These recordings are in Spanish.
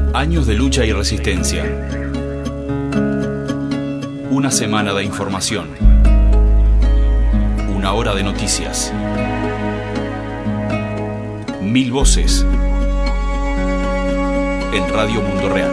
Años de lucha y resistencia. Una semana de información. Una hora de noticias. 1000 voces. En Radio Mundo Real.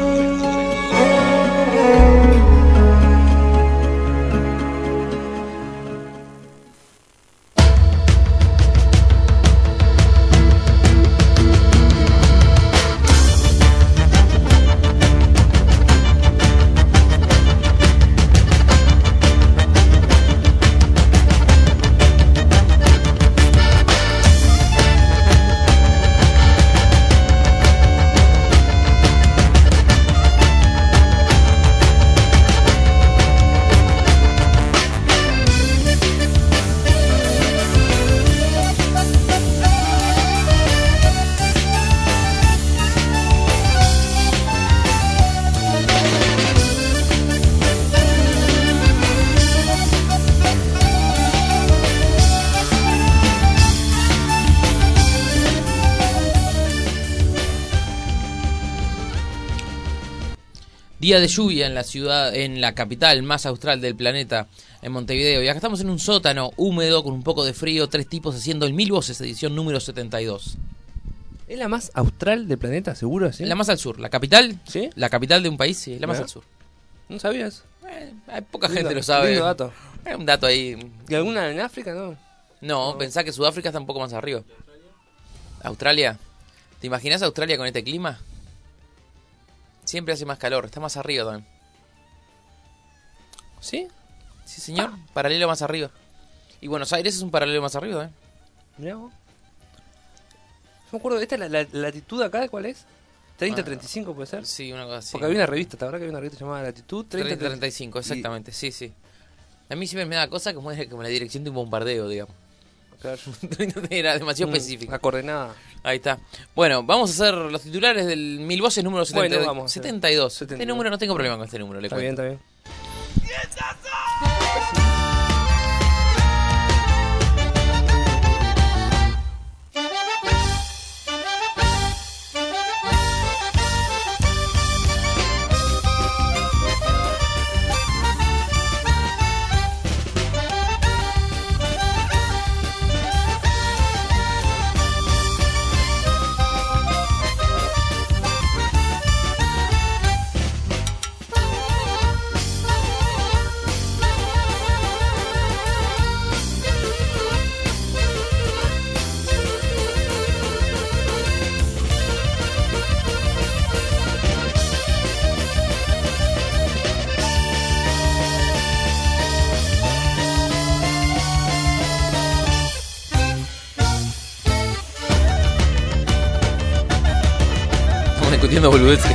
Día de lluvia en la ciudad, en la capital más austral del planeta, en Montevideo. Y acá estamos en un sótano húmedo con un poco de frío, tres tipos haciendo el 1000 voces, edición número 72. ¿Es la más austral del planeta, seguro? ¿Sí? La más al sur, la capital, ¿sí? La capital de un país, sí, es la más al sur. ¿No sabías? Hay poca gente lo sabe. Lindo dato. Es un dato ahí. ¿Y alguna en África, no? No, pensá que Sudáfrica está un poco más arriba. ¿Australia? ¿Te imaginas Australia con este clima? Siempre hace más calor, está más arriba también. ¿Sí? Sí, señor, paralelo más arriba. Y Buenos Aires es un paralelo más arriba, Mirá vos. Yo me acuerdo, ¿esta la latitud acá cuál es? 30-35 puede ser. Sí, una cosa así. Porque había una revista, ¿te acuerdas que había una revista llamada Latitud? 30-35, exactamente, sí. A mí siempre me da cosa como la dirección de un bombardeo, digamos. Claro. Era demasiado específico. La coordenada. Ahí está. Bueno, vamos a hacer los titulares del 1000 voces número 70, bueno, vamos 72. Este número no tengo problema con este número, le cuento. Está bien. Discutiendo boludeces.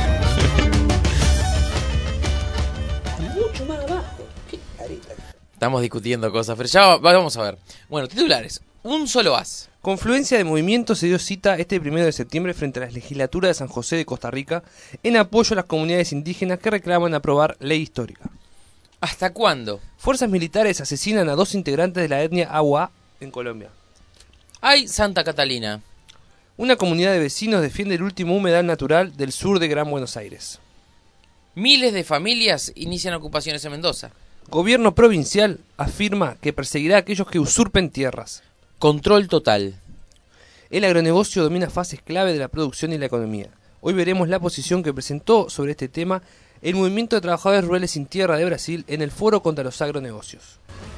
Mucho más abajo. Qué careta. Estamos discutiendo cosas, pero ya vamos a ver. Bueno, titulares. Un solo as. Confluencia de movimientos se dio cita este 1 de septiembre frente a la legislatura de San José de Costa Rica en apoyo a las comunidades indígenas que reclaman aprobar ley histórica. ¿Hasta cuándo? Fuerzas militares asesinan a 2 integrantes de la etnia Agua en Colombia. Hay Santa Catalina. Una comunidad de vecinos defiende el último humedal natural del sur de Gran Buenos Aires. Miles de familias inician ocupaciones en Mendoza. Gobierno provincial afirma que perseguirá a aquellos que usurpen tierras. Control total. El agronegocio domina fases clave de la producción y la economía. Hoy veremos la posición que presentó sobre este tema el Movimiento de Trabajadores Rurales Sin Tierra de Brasil en el Foro contra los Agronegocios.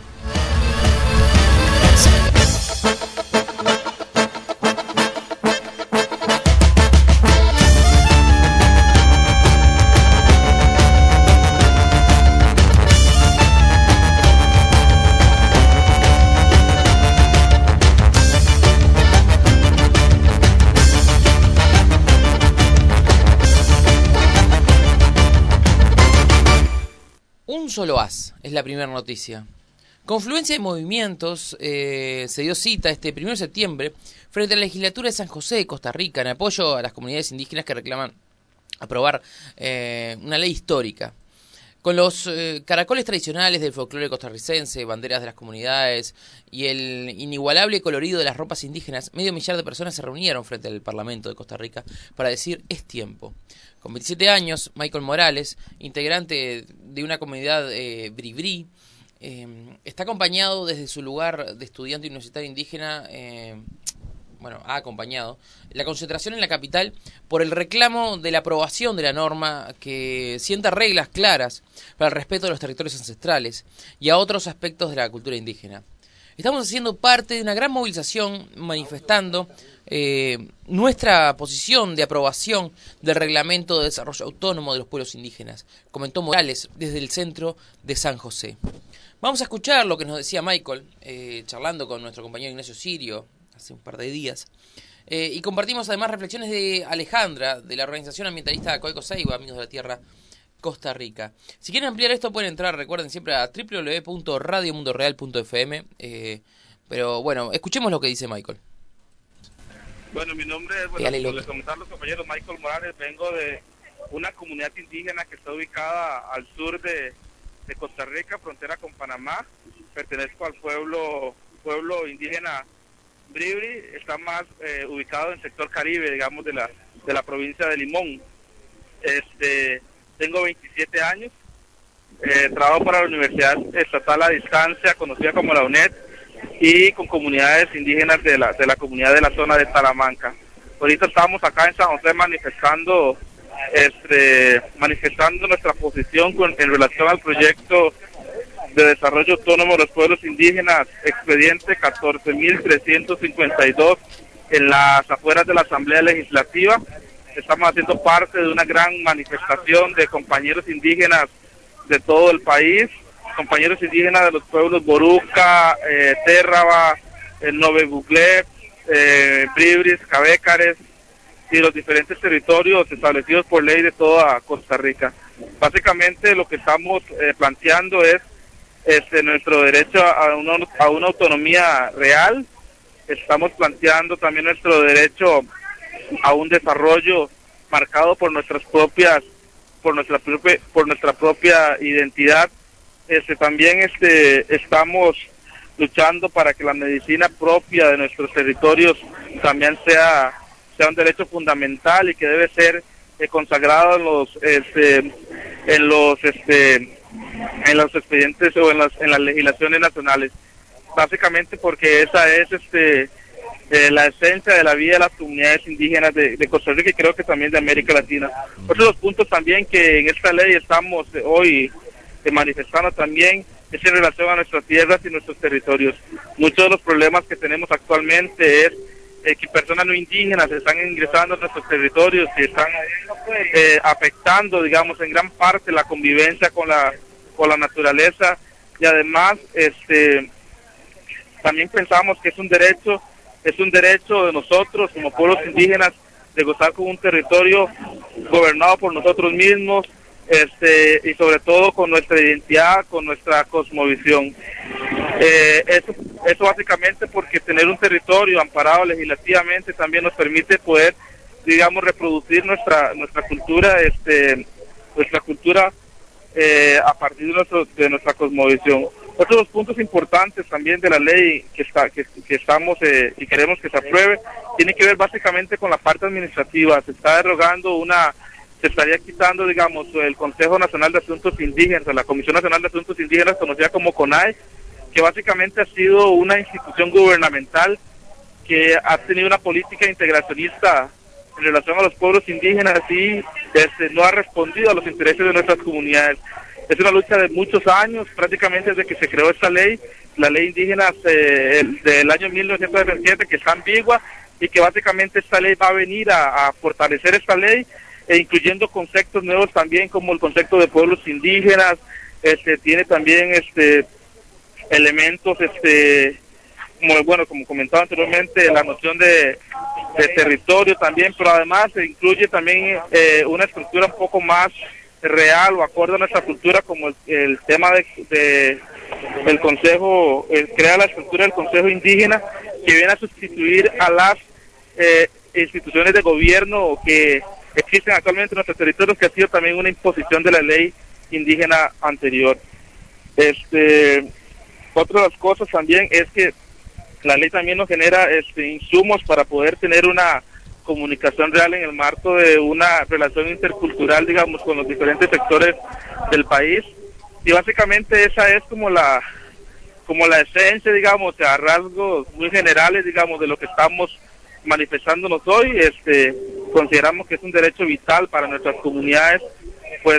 Un solo as es la primera noticia. Confluencia de movimientos se dio cita este 1 de septiembre frente a la legislatura de San José de Costa Rica en apoyo a las comunidades indígenas que reclaman aprobar una ley histórica. Con los caracoles tradicionales del folclore costarricense, banderas de las comunidades y el inigualable colorido de las ropas indígenas, 500.000 de personas se reunieron frente al Parlamento de Costa Rica para decir es tiempo. Con 27 años, Michael Morales, integrante de una comunidad bribri, está acompañado desde su lugar de estudiante universitario indígena, ha acompañado la concentración en la capital por el reclamo de la aprobación de la norma que sienta reglas claras para el respeto de los territorios ancestrales y a otros aspectos de la cultura indígena. Estamos haciendo parte de una gran movilización manifestando nuestra posición de aprobación del Reglamento de Desarrollo Autónomo de los Pueblos Indígenas, comentó Morales desde el centro de San José. Vamos a escuchar lo que nos decía Michael, charlando con nuestro compañero Ignacio Sirio hace un par de días. Y compartimos además reflexiones de Alejandra, de la organización ambientalista Coeco Seiba, Amigos de la Tierra, Costa Rica. Si quieren ampliar esto pueden entrar, recuerden siempre a www.radiomundoreal.fm. Pero bueno, escuchemos lo que dice Michael. Bueno, mi nombre es, como les comentaron los compañeros, Michael Morales. Vengo de una comunidad indígena que está ubicada al sur de Costa Rica, frontera con Panamá. Pertenezco al pueblo indígena Bribri. Está más ubicado en el sector Caribe, digamos, de la provincia de Limón. Tengo 27 años. Trabajo para la Universidad Estatal a Distancia, conocida como la UNED, y con comunidades indígenas de la comunidad de la zona de Talamanca. Ahorita estamos acá en San José manifestando nuestra posición en relación al proyecto de desarrollo autónomo de los pueblos indígenas, expediente 14.352, en las afueras de la Asamblea Legislativa. Estamos haciendo parte de una gran manifestación de compañeros indígenas de todo el país, compañeros indígenas de los pueblos Boruca, Térraba, Nove Buglé, Bribris, Cabécares y los diferentes territorios establecidos por ley de toda Costa Rica. Básicamente lo que estamos planteando es nuestro derecho a una autonomía real. Estamos planteando también nuestro derecho a un desarrollo marcado por nuestra propia identidad. También estamos luchando para que la medicina propia de nuestros territorios también sea un derecho fundamental y que debe ser consagrado en los expedientes o en las legislaciones nacionales, básicamente porque esa es la esencia de la vida de las comunidades indígenas de Costa Rica y creo que también de América Latina. Otro de los puntos también que en esta ley estamos hoy manifestando también es en relación a nuestras tierras y nuestros territorios. Muchos de los problemas que tenemos actualmente es que personas no indígenas están ingresando a nuestros territorios y están afectando, digamos, en gran parte la convivencia con la naturaleza, y además también pensamos que es un derecho de nosotros como pueblos indígenas de gozar con un territorio gobernado por nosotros mismos, y sobre todo con nuestra identidad, con nuestra cosmovisión. Eso básicamente porque tener un territorio amparado legislativamente también nos permite poder, digamos, reproducir nuestra cultura, a partir de nuestra cosmovisión. Otros dos puntos importantes también de la ley que estamos y queremos que se apruebe tiene que ver básicamente con la parte administrativa. Se estaría quitando, digamos, el Consejo Nacional de Asuntos Indígenas, la Comisión Nacional de Asuntos Indígenas, conocida como CONAE, que básicamente ha sido una institución gubernamental que ha tenido una política integracionista en relación a los pueblos indígenas y no ha respondido a los intereses de nuestras comunidades. Es una lucha de muchos años, prácticamente desde que se creó esta ley, la ley indígena del año 1927, que está ambigua, y que básicamente esta ley va a venir a fortalecer esta ley, incluyendo conceptos nuevos también, como el concepto de pueblos indígenas. Tiene también elementos, como comentaba anteriormente, la noción de territorio también, pero además incluye también una estructura un poco más real o acorde a nuestra cultura, como el tema del Consejo, crea la estructura del Consejo Indígena, que viene a sustituir a las instituciones de gobierno que existen actualmente en nuestros territorios, que ha sido también una imposición de la ley indígena anterior. Otra de las cosas también es que la ley también nos genera insumos para poder tener una comunicación real en el marco de una relación intercultural, digamos, con los diferentes sectores del país. Y básicamente esa es como la esencia, digamos, a rasgos muy generales, digamos, de lo que estamos manifestándonos hoy. Consideramos que es un derecho vital para nuestras comunidades, pues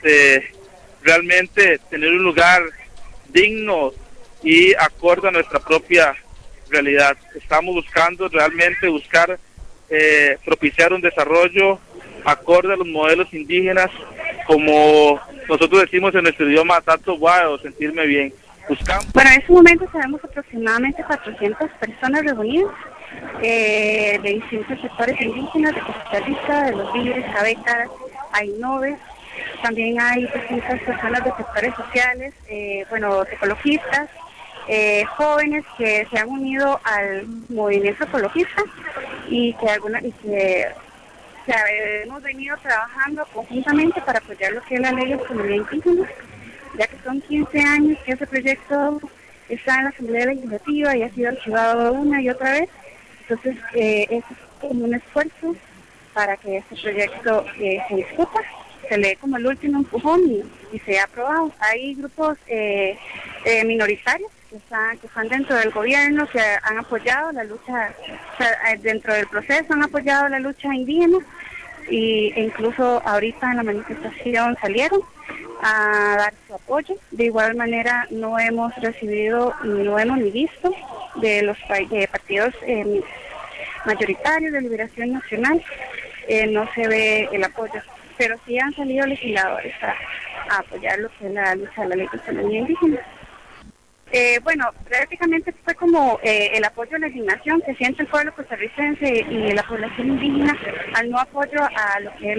realmente tener un lugar digno y acorde a nuestra propia realidad. Estamos buscando realmente propiciar un desarrollo acorde a los modelos indígenas, como nosotros decimos en nuestro idioma, Tato Guay, o sentirme bien. Bueno, en este momento tenemos aproximadamente 400 personas reunidas de distintos sectores indígenas, de Costa Rica, de los líderes, cabecas, Ainobes, también hay distintas personas de sectores sociales, ecologistas, jóvenes que se han unido al movimiento ecologista y que hemos venido trabajando conjuntamente para apoyar lo que es la ley de autonomía indígena, ya que son 15 años que ese proyecto está en la Asamblea Legislativa y ha sido archivado una y otra vez. Entonces, es como un esfuerzo para que este proyecto se discuta, se le dé como el último empujón y sea aprobado. Hay grupos minoritarios que están dentro del gobierno, que han apoyado la lucha, dentro del proceso han apoyado la lucha indígena, e incluso ahorita en la manifestación salieron a dar su apoyo. De igual manera no hemos recibido, no hemos ni visto de los partidos mayoritarios de Liberación Nacional, no se ve el apoyo, pero sí han salido legisladores a apoyar lo que es la lucha de la ley de autonomía indígena. Prácticamente fue como el apoyo a la indignación que siente el pueblo costarricense y la población indígena al no apoyo a lo que es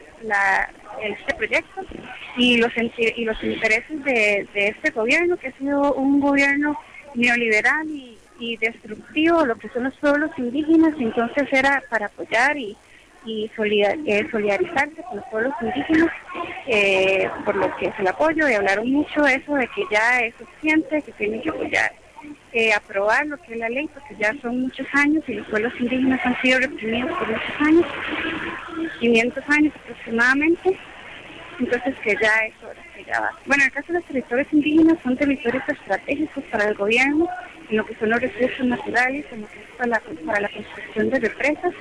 este proyecto y los intereses de este gobierno, que ha sido un gobierno neoliberal y destructivo, lo que son los pueblos indígenas. Entonces era para apoyar y solidarizarse con los pueblos indígenas, por lo que es el apoyo, y hablaron mucho de eso, de que ya es suficiente, que tienen que apoyar, aprobar lo que es la ley, porque ya son muchos años y los pueblos indígenas han sido reprimidos por muchos años, 500 años aproximadamente. Entonces que ya es hora, que ya va. Bueno, en el caso de los territorios indígenas son territorios estratégicos para el gobierno, en lo que son los recursos naturales, en lo que es para la construcción de represas.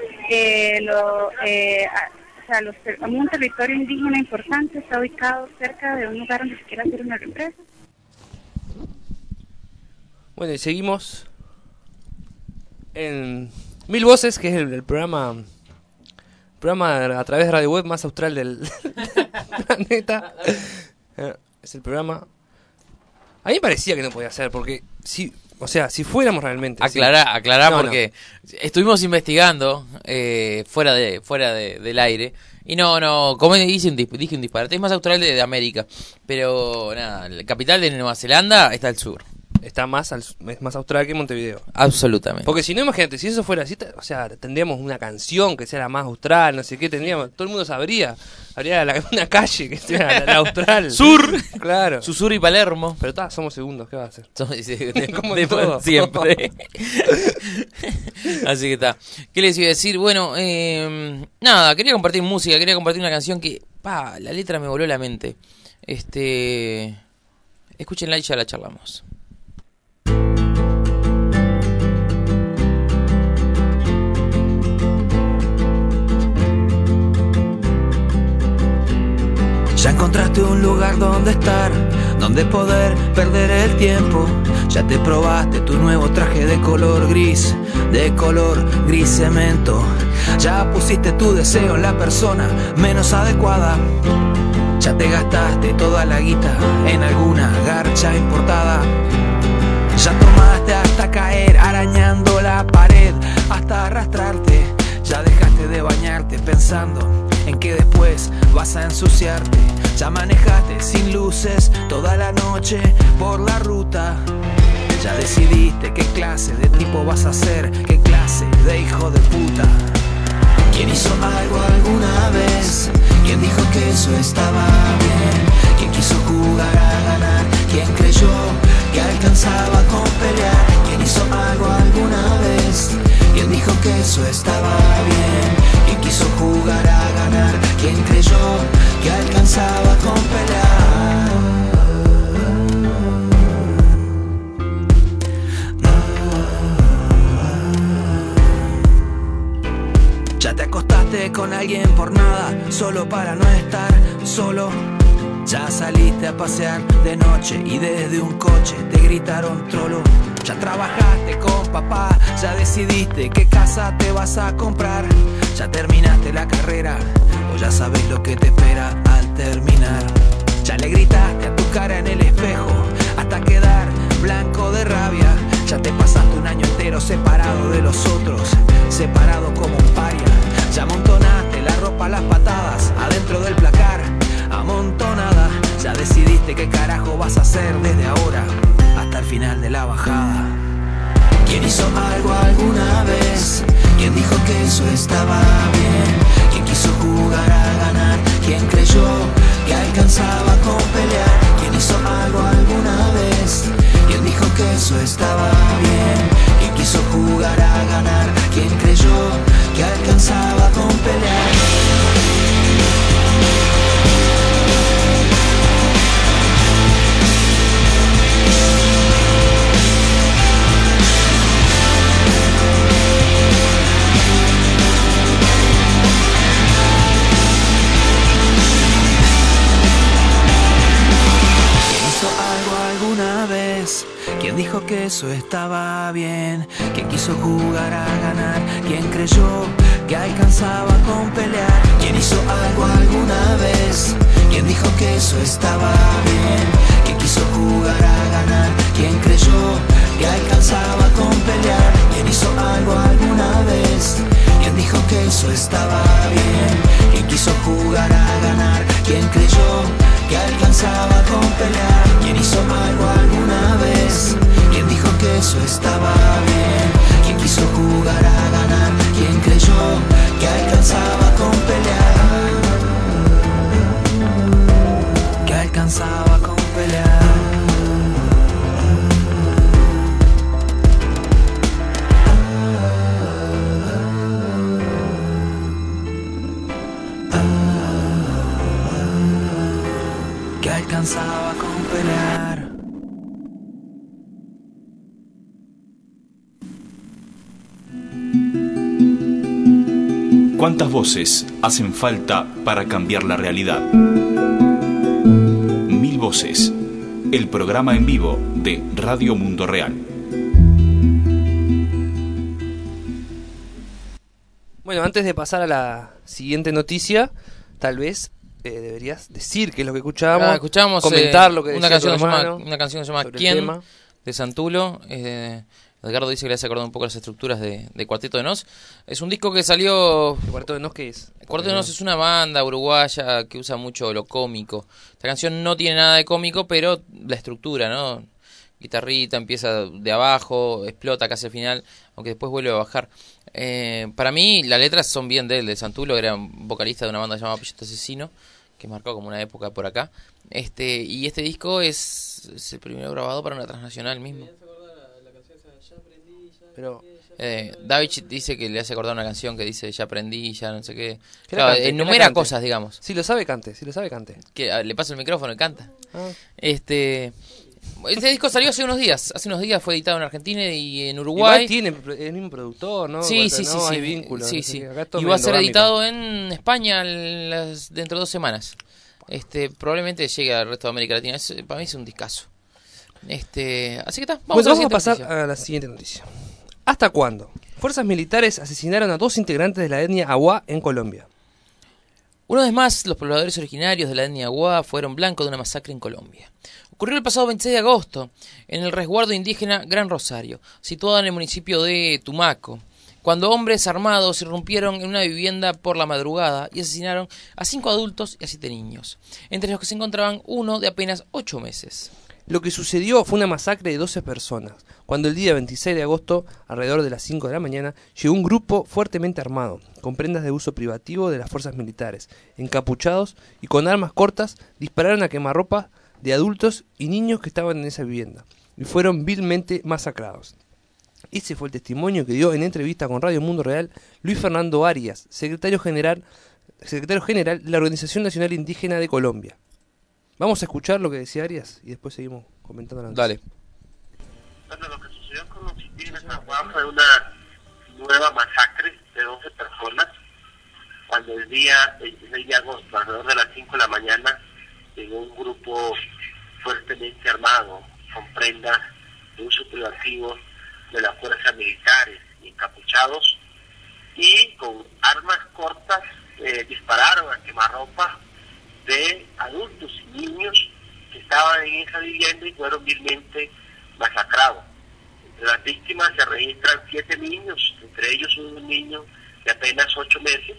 Un territorio indígena importante está ubicado cerca de un lugar donde se quiera hacer una represa. Bueno, y seguimos en Mil Voces, que es el programa a través de Radio Web más austral del planeta. Es el programa. A mí me parecía que no podía ser, porque si fuéramos realmente... Aclará no, porque estuvimos investigando fuera del aire. Y no, como dije un disparate, es más austral de América. Pero nada, la capital de Nueva Zelanda está al sur. Está es más austral que Montevideo. Absolutamente. Porque si no, imagínate, si eso fuera así, tendríamos una canción que sea la más austral, no sé qué, todo el mundo sabría. Habría una calle que sea la austral. Sur. Claro. Susur y Palermo. Pero somos segundos, ¿qué va a hacer? Como de todo. Siempre. Así que está. ¿Qué les iba a decir? Bueno, nada, quería compartir música, quería compartir una canción que, la letra me voló la mente. Escúchenla y ya la charlamos. Ya encontraste un lugar donde estar, donde poder perder el tiempo. Ya te probaste tu nuevo traje de color gris cemento. Ya pusiste tu deseo en la persona menos adecuada. Ya te gastaste toda la guita en alguna garcha importada. Ya tomaste hasta caer arañando la pared, hasta arrastrarte. Ya dejaste de bañarte pensando en que después vas a ensuciarte. Ya manejaste sin luces toda la noche por la ruta. Ya decidiste qué clase de tipo vas a ser, qué clase de hijo de puta. ¿Quién hizo algo alguna vez? ¿Quién dijo que eso estaba bien? eso estaba bien. Quien quiso jugar a ganar, quien creyó que alcanzaba con pelear. Ya te acostaste con alguien por nada, solo para no estar solo. Ya saliste a pasear de noche y desde un coche te gritaron trolo. Ya trabajaste con papá, ya decidiste qué casa te vas a comprar. Ya terminaste la carrera o ya sabes lo que te espera al terminar. Ya le gritaste a tu cara en el espejo hasta quedar blanco de rabia. Ya te pasaste un año entero separado de los otros, separado como un paria. Ya amontonaste la ropa a las patadas adentro del placar, amontonada. Ya decidiste qué carajo vas a hacer desde ahora hasta el final de la bajada. ¿Quién hizo algo alguna vez? ¿Quién dijo que eso estaba bien? ¿Quién quiso jugar a ganar? ¿Quién creyó que alcanzaba con pelear? ¿Quién hizo algo alguna vez? ¿Quién dijo que eso estaba bien? ¿Quién quiso jugar a ganar? ¿Quién creyó que alcanzaba con pelear? ¿Quién dijo que eso estaba bien? ¿Quién quiso jugar a ganar? ¿Quién creyó que alcanzaba con pelear? ¿Quién hizo algo alguna vez? ¿Quién dijo que eso estaba bien? ¿Quién quiso jugar a ganar? ¿Quién creyó que alcanzaba con pelear? ¿Quién hizo algo alguna vez? ¿Quién dijo que eso estaba bien? ¿Quién quiso jugar a ganar? ¿Quién creyó que alcanzaba con pelear? ¿Quién hizo algo alguna vez? ¿Quién dijo que eso estaba bien? ¿Quién quiso jugar a ganar? ¿Quién creyó que alcanzaba con pelear? Que alcanzaba con pelear. Que alcanzaba con pelear. ¿Cuántas voces hacen falta para cambiar la realidad? 1000 voces, el programa en vivo de Radio Mundo Real. Bueno, antes de pasar a la siguiente noticia, tal vez deberías decir qué es lo que escuchábamos, escuchamos comentar lo que una decía canción, tu hermano una canción que se llama sobre el ¿Quién? tema. De Santulo. Edgardo dice que le hace acordar un poco las estructuras de Cuarteto de Nos. Es un disco que salió... ¿El Cuarteto de Nos qué es? El Cuarteto de Nos es una banda uruguaya que usa mucho lo cómico. Esta canción no tiene nada de cómico, pero la estructura, ¿no? Guitarrita, empieza de abajo, explota casi al final, aunque después vuelve a bajar. Para mí, las letras son bien de él, de Santulo, que era un vocalista de una banda llamada Pillote Asesino, que marcó como una época por acá. Y este disco es el primero grabado para una transnacional mismo. Pero David dice que le hace acordar una canción que dice ya aprendí, ya no sé qué. Que Claro, cante, enumera cosas, digamos. Si lo sabe, cante. Que le pasa el micrófono y canta. Ah. Este disco salió hace unos días. Hace unos días fue editado en Argentina y en Uruguay. Igual tiene el mismo productor, ¿no? Sí, No hay sí. vínculos. Sí, no sé sí. qué. Acá es todo Y va a ser endogámico. editado en España dentro de 2 semanas. Probablemente llegue al resto de América Latina. Para mí es un discazo. Así que está. Vamos a la pasar siguiente noticia. a la siguiente noticia. ¿Hasta cuándo? Fuerzas militares asesinaron a 2 integrantes de la etnia Aguá en Colombia. Una vez más, los pobladores originarios de la etnia Aguá fueron blanco de una masacre en Colombia. Ocurrió el pasado 26 de agosto en el resguardo indígena Gran Rosario, situado en el municipio de Tumaco, cuando hombres armados irrumpieron en una vivienda por la madrugada y asesinaron a 5 adultos y a 7 niños, entre los que se encontraban uno de apenas 8 meses. Lo que sucedió fue una masacre de 12 personas, cuando el día 26 de agosto, alrededor de las 5 de la mañana, llegó un grupo fuertemente armado, con prendas de uso privativo de las fuerzas militares, encapuchados y con armas cortas, dispararon a quemarropa de adultos y niños que estaban en esa vivienda, y fueron vilmente masacrados. Ese fue el testimonio que dio en entrevista con Radio Mundo Real Luis Fernando Arias, secretario general de la Organización Nacional Indígena de Colombia. Vamos a escuchar lo que decía Arias y después seguimos comentando la noticia. Dale. Bueno, lo que sucedió con los indígenas en San Juan fue una nueva masacre de 12 personas, cuando el día 16 de agosto, alrededor de las 5 de la mañana, llegó un grupo fuertemente armado, con prendas de uso privativo de las fuerzas militares, encapuchados, y con armas cortas dispararon a quemarropa de adultos y niños que estaban en esa vivienda y fueron vilmente masacrados. Entre las víctimas se registran 7 niños, entre ellos un niño de apenas 8 meses,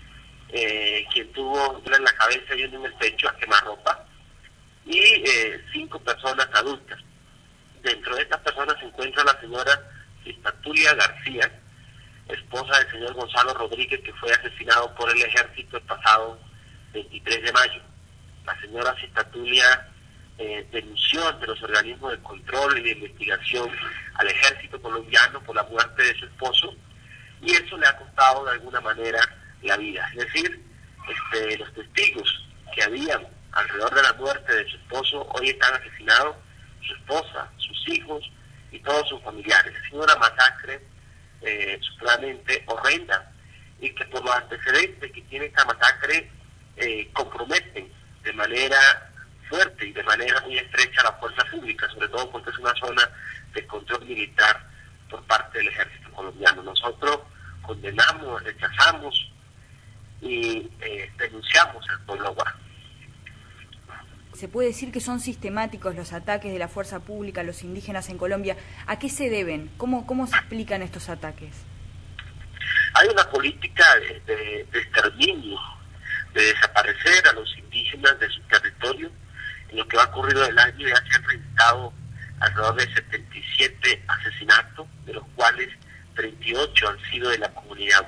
quien tuvo una en la cabeza y uno en el pecho a quemarropa, y 5 personas adultas. Dentro de estas personas se encuentra la señora Cistatulia García, esposa del señor Gonzalo Rodríguez, que fue asesinado por el ejército el pasado 23 de mayo. La señora Cistatulia denunció ante los organismos de control y de investigación al ejército colombiano por la muerte de su esposo, y eso le ha costado de alguna manera la vida. Es decir, los testigos que habían alrededor de la muerte de su esposo hoy están asesinados, su esposa, sus hijos y todos sus familiares. Ha sido una masacre supremamente horrenda, y que por los antecedentes que tiene esta masacre comprometen de manera fuerte y de manera muy estrecha a la fuerza pública, sobre todo porque es una zona de control militar por parte del ejército colombiano. Nosotros condenamos, rechazamos y denunciamos el pueblo guaraní. Se puede decir que son sistemáticos los ataques de la fuerza pública a los indígenas en Colombia. ¿A qué se deben? ¿Cómo se explican estos ataques? Hay una política de exterminio, de desaparecer a los indígenas de su territorio. En lo que va ocurrido el año ya se han registrado alrededor de 77 asesinatos, de los cuales 38 han sido de la comunidad.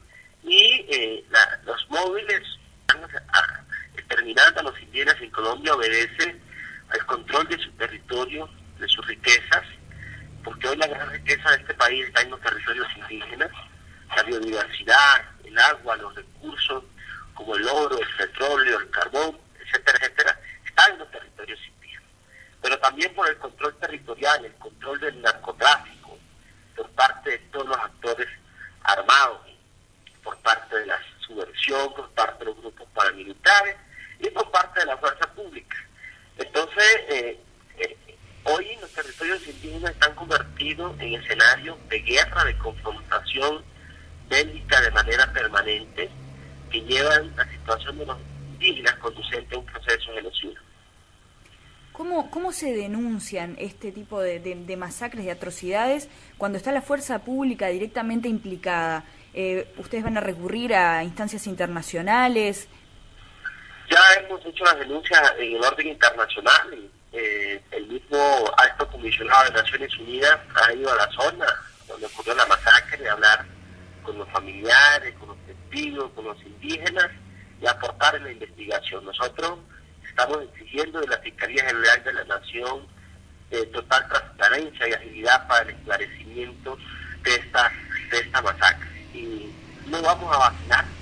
Y los móviles exterminando a los indígenas en Colombia obedece al control de su territorio, de sus riquezas, porque hoy la gran riqueza de este país está en los territorios indígenas. La biodiversidad, el agua, los recursos como el oro, el petróleo, el carbón, etcétera, etcétera, están en los territorios indígenas. Pero también por el control territorial, el control del narcotráfico, por parte de todos los actores armados, por parte de la subversión, por parte de los grupos paramilitares y por parte de la fuerza pública. Entonces, hoy los territorios indígenas están convertidos en escenarios de guerra, de confrontación bélica de manera permanente, que llevan la situación de los indígenas conducente a un proceso genocida. ¿Cómo se denuncian este tipo de masacres, de atrocidades, cuando está la fuerza pública directamente implicada? ¿Ustedes van a recurrir a instancias internacionales? Ya hemos hecho las denuncias en el orden internacional. El mismo alto comisionado de Naciones Unidas ha ido a la zona donde ocurrió la masacre, a hablar con los familiares, con los testigos, con los indígenas, y aportar en la investigación. Nosotros estamos exigiendo de la Fiscalía General de la Nación total transparencia y agilidad para el esclarecimiento de esta masacre. Y no vamos a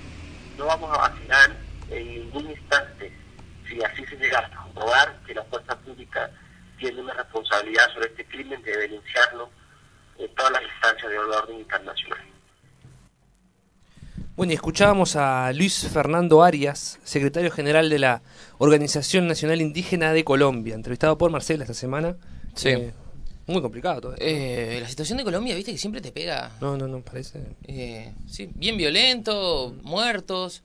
vacilar en ningún instante si así se llega a comprobar que la fuerza pública tiene una responsabilidad sobre este crimen, de denunciarlo en todas las instancias de orden internacional. Bueno, y escuchábamos a Luis Fernando Arias, secretario general de la Organización Nacional Indígena de Colombia, entrevistado por Marcela esta semana. Sí. Muy complicado todo esto. La situación de Colombia, viste que siempre te pega. No, parece. Sí, bien violento, muertos.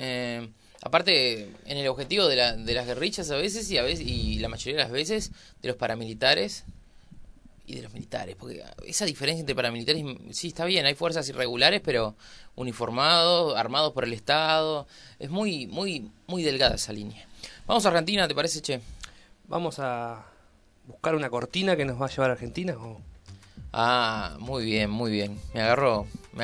Aparte, en el objetivo de las guerrillas a veces y la mayoría de las veces de los paramilitares y de los militares, porque esa diferencia entre paramilitares, sí, está bien, hay fuerzas irregulares, pero uniformados, armados por el Estado, es muy muy muy delgada esa línea. Vamos a Argentina, ¿te parece, che? Vamos a buscar una cortina que nos va a llevar a Argentina. Ah, muy bien, me agarró.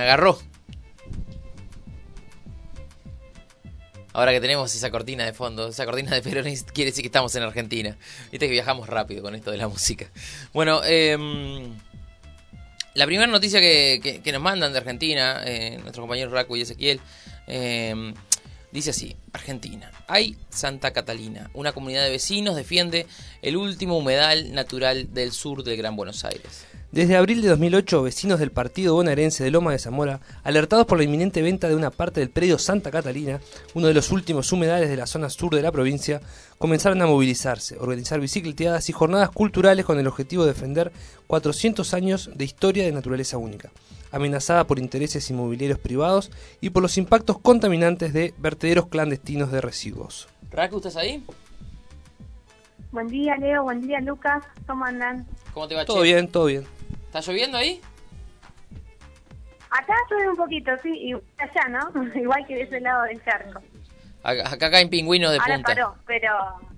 Ahora que tenemos esa cortina de fondo, esa cortina de peronistas, quiere decir que estamos en Argentina. Viste que viajamos rápido con esto de la música. Bueno, La primera noticia que nos mandan de Argentina, nuestros compañeros Raku y Ezequiel, dice así: Argentina. Hay Santa Catalina, una comunidad de vecinos defiende el último humedal natural del sur del Gran Buenos Aires. Desde abril de 2008, vecinos del partido bonaerense de Loma de Zamora, alertados por la inminente venta de una parte del predio Santa Catalina, uno de los últimos humedales de la zona sur de la provincia, comenzaron a movilizarse, organizar bicicleteadas y jornadas culturales con el objetivo de defender 400 años de historia de naturaleza única, amenazada por intereses inmobiliarios privados y por los impactos contaminantes de vertederos clandestinos de residuos. Raku, ¿estás ahí? Buen día, Leo. Buen día, Lucas. ¿Cómo andan? ¿Cómo te va, Todo bien, todo bien. ¿Está lloviendo ahí? Acá llueve un poquito, sí, y allá, ¿no? Igual que de ese lado del charco. Acá caen pingüinos de Ahora punta. paró, pero...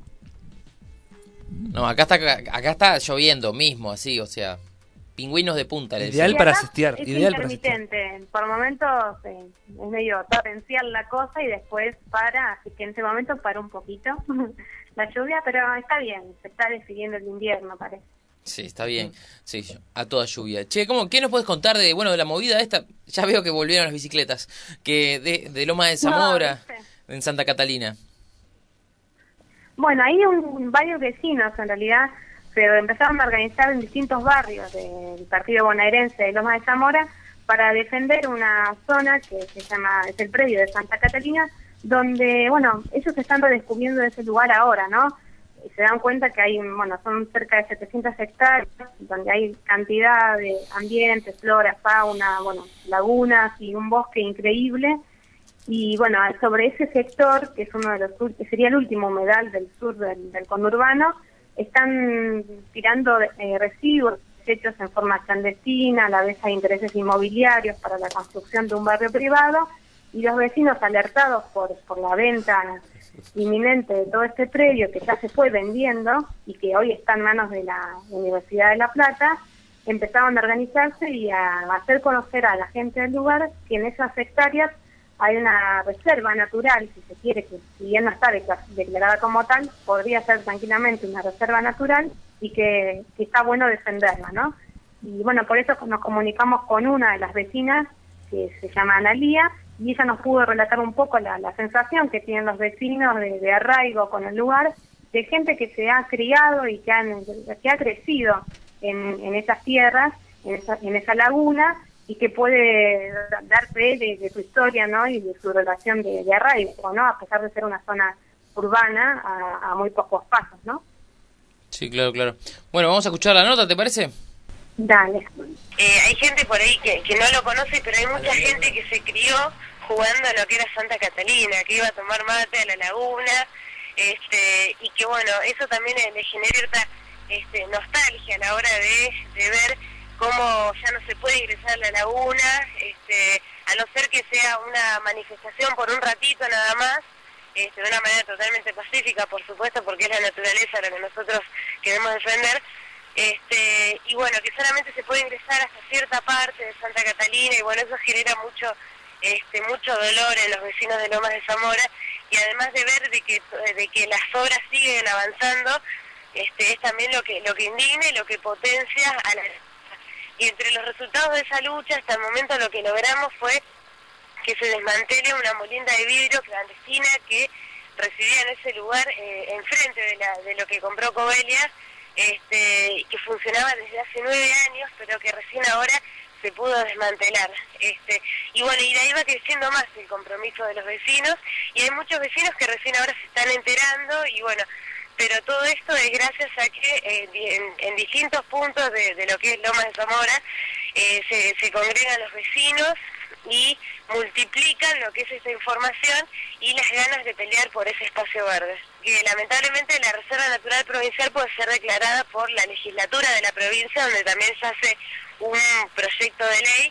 No, acá está lloviendo mismo, así, o sea, pingüinos de punta. Le Ideal Y para acá sestear, es ideal para sestear. intermitente. Por momentos es medio torrencial la cosa y después para, así que en ese momento paró un poquito la lluvia, pero está bien, se está decidiendo el invierno, parece. Sí, está bien. Sí, a toda lluvia. Che, ¿qué nos puedes contar de la movida esta? Ya veo que volvieron las bicicletas, que de Loma de Zamora, ¿viste? en Santa Catalina. Bueno, ahí varios vecinos en realidad se empezaron a organizar en distintos barrios del partido bonaerense de Loma de Zamora para defender una zona que es el predio de Santa Catalina, donde, bueno, ellos están redescubriendo ese lugar ahora, ¿no? Y se dan cuenta que hay, son cerca de 700 hectáreas, donde hay cantidad de ambientes, flora, fauna, lagunas y un bosque increíble. Y bueno, sobre ese sector, que es uno de los que sería el último humedal del sur del conurbano, están tirando residuos hechos en forma clandestina, a la vez hay intereses inmobiliarios para la construcción de un barrio privado, y los vecinos alertados por la venta inminente de todo este predio que ya se fue vendiendo y que hoy está en manos de la Universidad de La Plata, empezaron a organizarse y a hacer conocer a la gente del lugar que en esas hectáreas hay una reserva natural, si se quiere, que si bien no está declarada como tal, podría ser tranquilamente una reserva natural y que está bueno defenderla, ¿no? Y bueno, por eso nos comunicamos con una de las vecinas que se llama Analía, y ella nos pudo relatar un poco la sensación que tienen los vecinos de arraigo con el lugar, de gente que se ha criado y que ha crecido en esas tierras, en esa laguna, y que puede dar fe de su historia, ¿no? Y de su relación de arraigo, ¿no? A pesar de ser una zona urbana a muy pocos pasos, ¿no? Sí, claro. Bueno, vamos a escuchar la nota, ¿te parece? Dale. Hay gente por ahí que no lo conoce, pero hay mucha gente que se crió jugando a lo que era Santa Catalina, que iba a tomar mate a la laguna, y que bueno, eso también le genera nostalgia a la hora de ver cómo ya no se puede ingresar a la laguna, a no ser que sea una manifestación por un ratito nada más, de una manera totalmente pacífica, por supuesto, porque es la naturaleza lo que nosotros queremos defender, y bueno, que solamente se puede ingresar hasta cierta parte de Santa Catalina, y bueno, eso genera mucho dolor en los vecinos de Lomas de Zamora, y además de ver de que las obras siguen avanzando, es también lo que indigna y lo que potencia a la... Y entre los resultados de esa lucha, hasta el momento lo que logramos fue que se desmantele una molienda de vidrio clandestina que residía en ese lugar, enfrente de lo que compró Covelia, que funcionaba desde hace 9 años, pero que recién ahora se pudo desmantelar. Y bueno, y de ahí va creciendo más el compromiso de los vecinos, y hay muchos vecinos que recién ahora se están enterando, y bueno, pero todo esto es gracias a que en distintos puntos de lo que es Lomas de Zamora se congregan los vecinos y multiplican lo que es esta información y las ganas de pelear por ese espacio verde. Que lamentablemente la Reserva Natural Provincial puede ser declarada por la legislatura de la provincia, donde también se hace un proyecto de ley,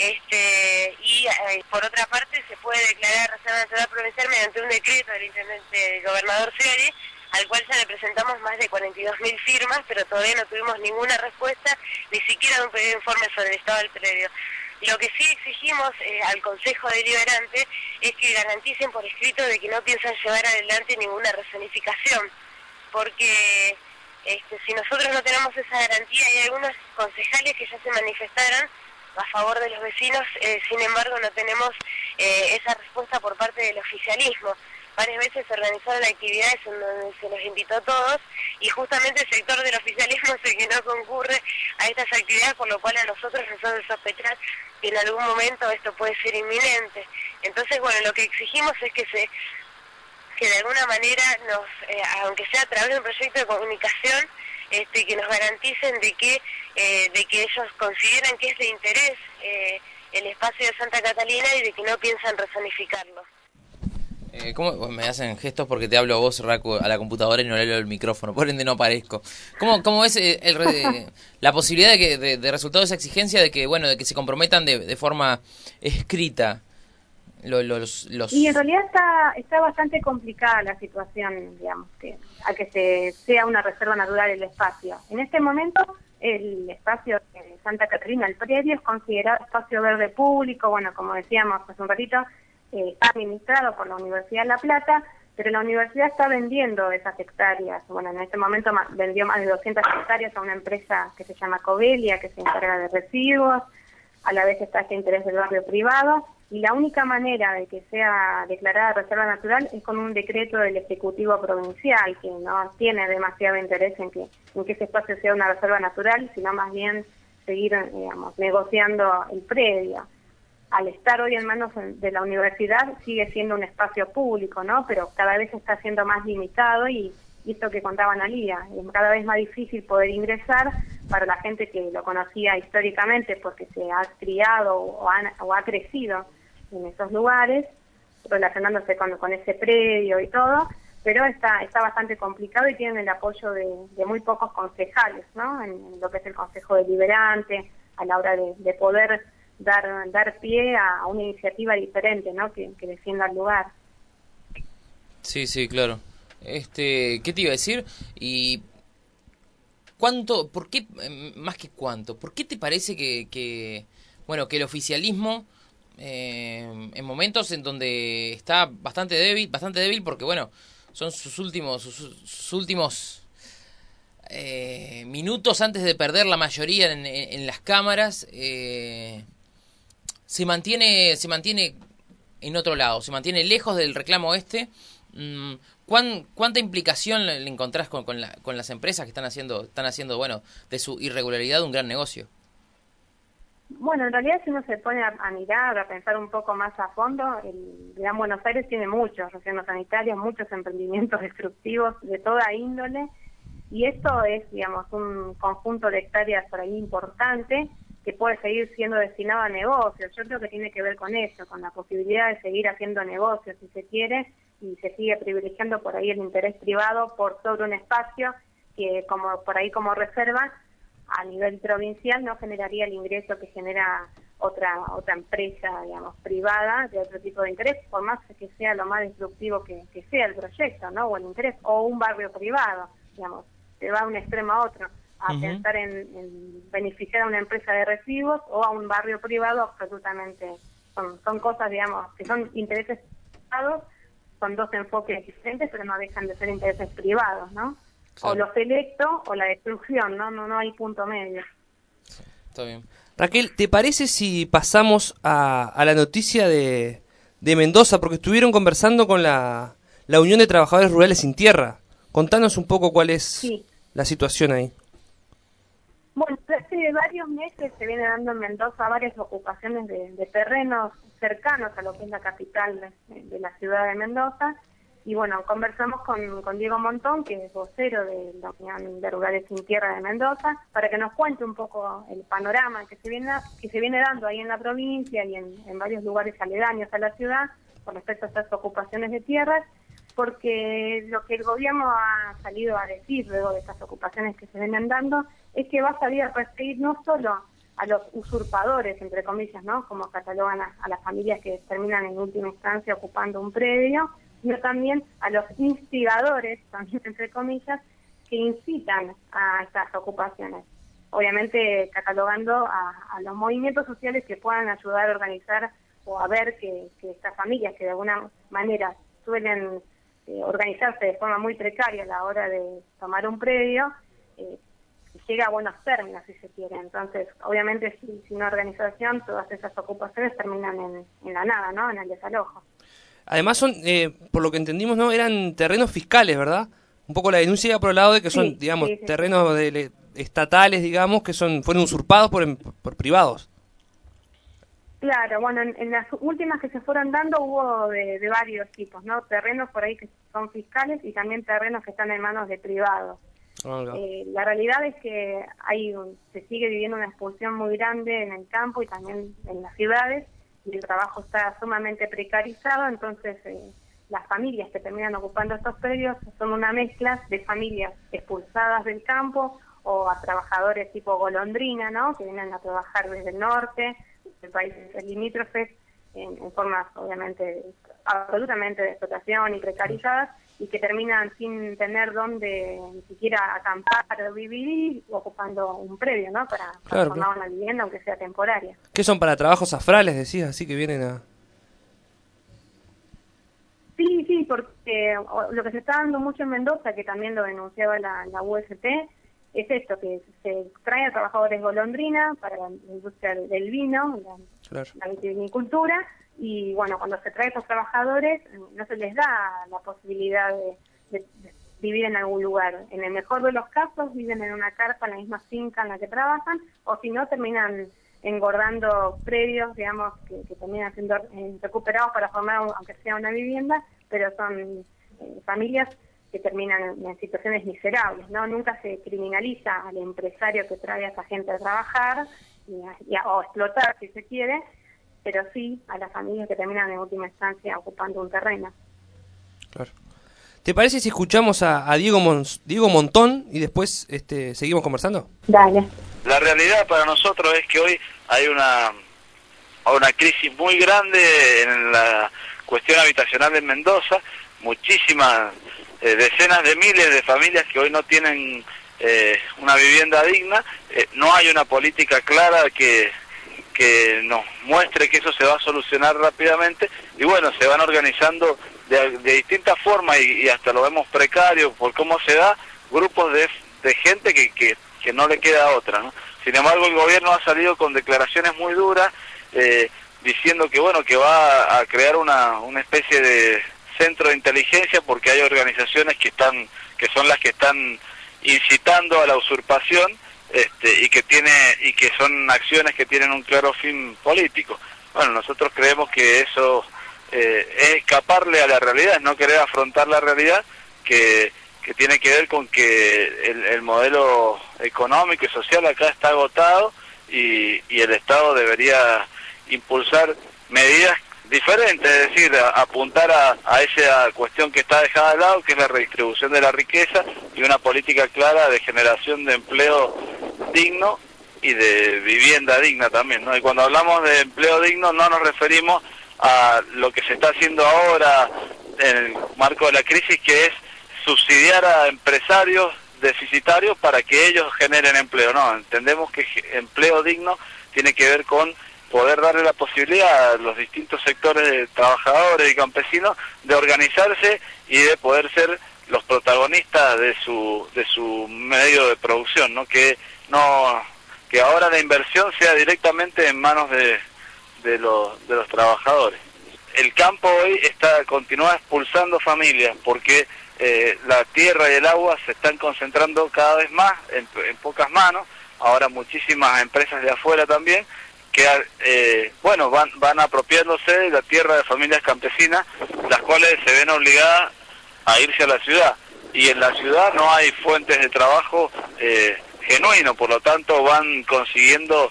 y por otra parte se puede declarar Reserva Natural Provincial mediante un decreto del gobernador Scioli, al cual ya le presentamos más de 42.000 firmas, pero todavía no tuvimos ninguna respuesta, ni siquiera de un pedido de informe sobre el estado del predio. Lo que sí exigimos al Consejo Deliberante es que garanticen por escrito de que no piensan llevar adelante ninguna rezonificación, porque si nosotros no tenemos esa garantía, hay algunos concejales que ya se manifestaron a favor de los vecinos, sin embargo no tenemos esa respuesta por parte del oficialismo. Varias veces se organizaron actividades en donde se los invitó a todos y justamente el sector del oficialismo es el que no concurre a estas actividades, por lo cual a nosotros nos hace sospechar que en algún momento esto puede ser inminente. Entonces, bueno, lo que exigimos es que de alguna manera aunque sea a través de un proyecto de comunicación, que nos garanticen de que ellos consideran que es de interés el espacio de Santa Catalina y de que no piensan rezonificarlo. ¿Cómo me hacen gestos porque te hablo a vos, Raco, a la computadora y no le hablo al micrófono? Por ende no aparezco. ¿Cómo es la posibilidad de resultado de esa exigencia de que se comprometan de forma escrita los... Y en realidad está bastante complicada la situación, digamos, a que sea una reserva natural el espacio. En este momento el espacio de Santa Catalina, el predio, es considerado espacio verde público. Bueno, como decíamos hace un ratito, está administrado por la Universidad de La Plata, pero la universidad está vendiendo esas hectáreas. Bueno, en este momento vendió más de 200 hectáreas a una empresa que se llama Covelia, que se encarga de residuos. A la vez está este interés del barrio privado, y la única manera de que sea declarada reserva natural es con un decreto del Ejecutivo Provincial, que no tiene demasiado interés en que ese espacio sea una reserva natural, sino más bien seguir, digamos, negociando el predio. Al estar hoy en manos de la universidad sigue siendo un espacio público, ¿no? Pero cada vez está siendo más limitado, y esto que contaba Analía, es cada vez más difícil poder ingresar para la gente que lo conocía históricamente porque se ha criado o ha crecido en esos lugares, relacionándose con ese predio y todo, pero está bastante complicado y tienen el apoyo de muy pocos concejales, ¿no? En lo que es el Consejo Deliberante, a la hora de poder dar pie a una iniciativa diferente, ¿no? Que defienda el lugar. Sí, claro. ¿Qué te iba a decir? Y ¿cuánto, por qué, más que cuánto, por qué te parece que el oficialismo en momentos en donde está bastante débil porque son sus últimos minutos antes de perder la mayoría en las cámaras, se mantiene en otro lado, se mantiene lejos del reclamo ¿Cuánta implicación le encontrás con las empresas que están haciendo de su irregularidad un gran negocio? Bueno, en realidad si uno se pone a mirar, a pensar un poco más a fondo, el Gran Buenos Aires tiene muchos residuos sanitarios, muchos emprendimientos destructivos de toda índole, y esto es, digamos, un conjunto de hectáreas por ahí importante que puede seguir siendo destinado a negocios. Yo creo que tiene que ver con eso, con la posibilidad de seguir haciendo negocios si se quiere, y se sigue privilegiando por ahí el interés privado por sobre un espacio que como reserva a nivel provincial no generaría el ingreso que genera otra empresa, digamos, privada de otro tipo de interés, por más que sea lo más destructivo que sea el proyecto, ¿no? O el interés, o un barrio privado, digamos, se va de un extremo a otro, a pensar en beneficiar a una empresa de residuos o a un barrio privado. Absolutamente son cosas, digamos, que son intereses privados, son dos enfoques diferentes, pero no dejan de ser intereses privados, ¿no? Claro. O lo selecto o la destrucción, no hay punto medio. Sí, está bien. Raquel, ¿te parece si pasamos a la noticia de Mendoza? Porque estuvieron conversando con la Unión de Trabajadores Rurales Sin Tierra. Contanos un poco cuál es la situación ahí. Bueno, hace varios meses se viene dando en Mendoza varias ocupaciones de terrenos cercanos a lo que es la capital de la ciudad de Mendoza. Y bueno, conversamos con Diego Montón, que es vocero de la Unión de Rurales Sin Tierra de Mendoza, para que nos cuente un poco el panorama que se viene dando ahí en la provincia y en varios lugares aledaños a la ciudad con respecto a estas ocupaciones de tierras, porque lo que el gobierno ha salido a decir luego de estas ocupaciones que se vienen dando es que va a salir a perseguir no solo a los usurpadores, entre comillas, ¿no? Como catalogan a las familias que terminan en última instancia ocupando un predio, sino también a los instigadores, también entre comillas, que incitan a estas ocupaciones. Obviamente catalogando a los movimientos sociales que puedan ayudar a organizar o a ver que estas familias que de alguna manera suelen organizarse de forma muy precaria a la hora de tomar un predio, llega a buenos términos, si se quiere. Entonces, obviamente, sin organización, todas esas ocupaciones terminan en la nada, ¿no? En el desalojo. Además son, por lo que entendimos, ¿no? Eran terrenos fiscales, ¿verdad? Un poco la denuncia iba por el lado de que son, digamos, terrenos estatales, digamos, que fueron usurpados por privados. Claro, bueno, en las últimas que se fueron dando hubo de varios tipos, ¿no? Terrenos por ahí que son fiscales y también terrenos que están en manos de privados. La realidad es que se sigue viviendo una expulsión muy grande en el campo y también en las ciudades, y el trabajo está sumamente precarizado. Entonces las familias que terminan ocupando estos predios son una mezcla de familias expulsadas del campo o a trabajadores tipo golondrina, ¿no? Que vienen a trabajar desde el norte, de países limítrofes, en formas obviamente absolutamente de explotación y precarizadas, y que terminan sin tener dónde ni siquiera acampar o vivir, ocupando un predio, ¿no? Para formar una vivienda, aunque sea temporaria. ¿Qué son para trabajos afrales, decías? Así que vienen a... Sí, porque lo que se está dando mucho en Mendoza, que también lo denunciaba la UST, es esto, que se trae a trabajadores golondrina para la industria del vino, la vitivinicultura, y bueno, cuando se trae a esos trabajadores no se les da la posibilidad de vivir en algún lugar. En el mejor de los casos viven en una carpa, en la misma finca en la que trabajan, o si no terminan engordando predios, digamos, que terminan siendo recuperados para formar, aunque sea una vivienda, pero son familias que terminan en situaciones miserables, ¿no? Nunca se criminaliza al empresario que trae a esa gente a trabajar o explotar, si se quiere, pero sí a las familias que terminan en última instancia ocupando un terreno. Claro. ¿Te parece si escuchamos a Diego Montón y después seguimos conversando? Dale. La realidad para nosotros es que hoy hay una crisis muy grande en la cuestión habitacional en Mendoza, muchísimas decenas de miles de familias que hoy no tienen una vivienda digna, no hay una política clara que nos muestre que eso se va a solucionar rápidamente, y bueno, se van organizando de distintas formas y hasta lo vemos precario por cómo se da, grupos de gente que no le queda otra, ¿no? Sin embargo, el gobierno ha salido con declaraciones muy duras, diciendo que bueno, que va a crear una especie de centro de inteligencia porque hay organizaciones que son las que están incitando a la usurpación, y que son acciones que tienen un claro fin político. Bueno, nosotros creemos que eso es escaparle a la realidad, es no querer afrontar la realidad que tiene que ver con que el modelo económico y social acá está agotado y el Estado debería impulsar medidas diferentes, es decir, apuntar a esa cuestión que está dejada de lado, que es la redistribución de la riqueza y una política clara de generación de empleo digno y de vivienda digna también, ¿no? Y cuando hablamos de empleo digno no nos referimos a lo que se está haciendo ahora en el marco de la crisis, que es subsidiar a empresarios deficitarios para que ellos generen empleo. No, entendemos que empleo digno tiene que ver con poder darle la posibilidad a los distintos sectores de trabajadores y campesinos de organizarse y de poder ser los protagonistas de su medio de producción, ¿no? Que ahora la inversión sea directamente en manos de los trabajadores. El campo hoy continúa expulsando familias porque la tierra y el agua se están concentrando cada vez más en pocas manos. Ahora muchísimas empresas de afuera también que van apropiándose de la tierra de familias campesinas, las cuales se ven obligadas a irse a la ciudad, y en la ciudad no hay fuentes de trabajo genuino, por lo tanto van consiguiendo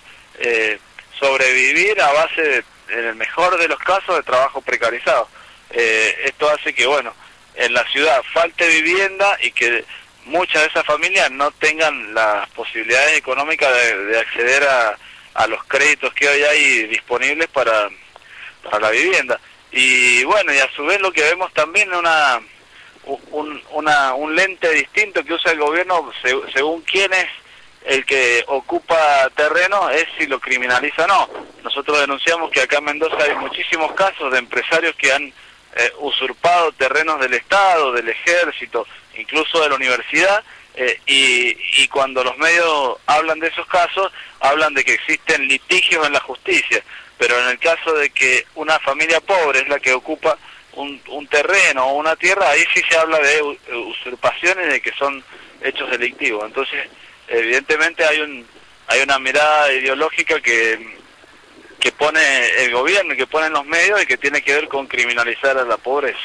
sobrevivir a base en el mejor de los casos, de trabajo precarizado. Esto hace que, bueno, en la ciudad falte vivienda y que muchas de esas familias no tengan las posibilidades económicas de acceder a los créditos que hoy hay disponibles para la vivienda. Y bueno, y a su vez lo que vemos también es un lente distinto que usa el gobierno según quién es el que ocupa terreno, es si lo criminaliza o no. Nosotros denunciamos que acá en Mendoza hay muchísimos casos de empresarios que han usurpado terrenos del Estado, del Ejército, incluso de la universidad, y cuando los medios hablan de esos casos, hablan de que existen litigios en la justicia, pero en el caso de que una familia pobre es la que ocupa un terreno o una tierra, ahí sí se habla de usurpaciones, de que son hechos delictivos. Entonces, evidentemente hay una mirada ideológica que pone el gobierno y que ponen los medios y que tiene que ver con criminalizar a la pobreza.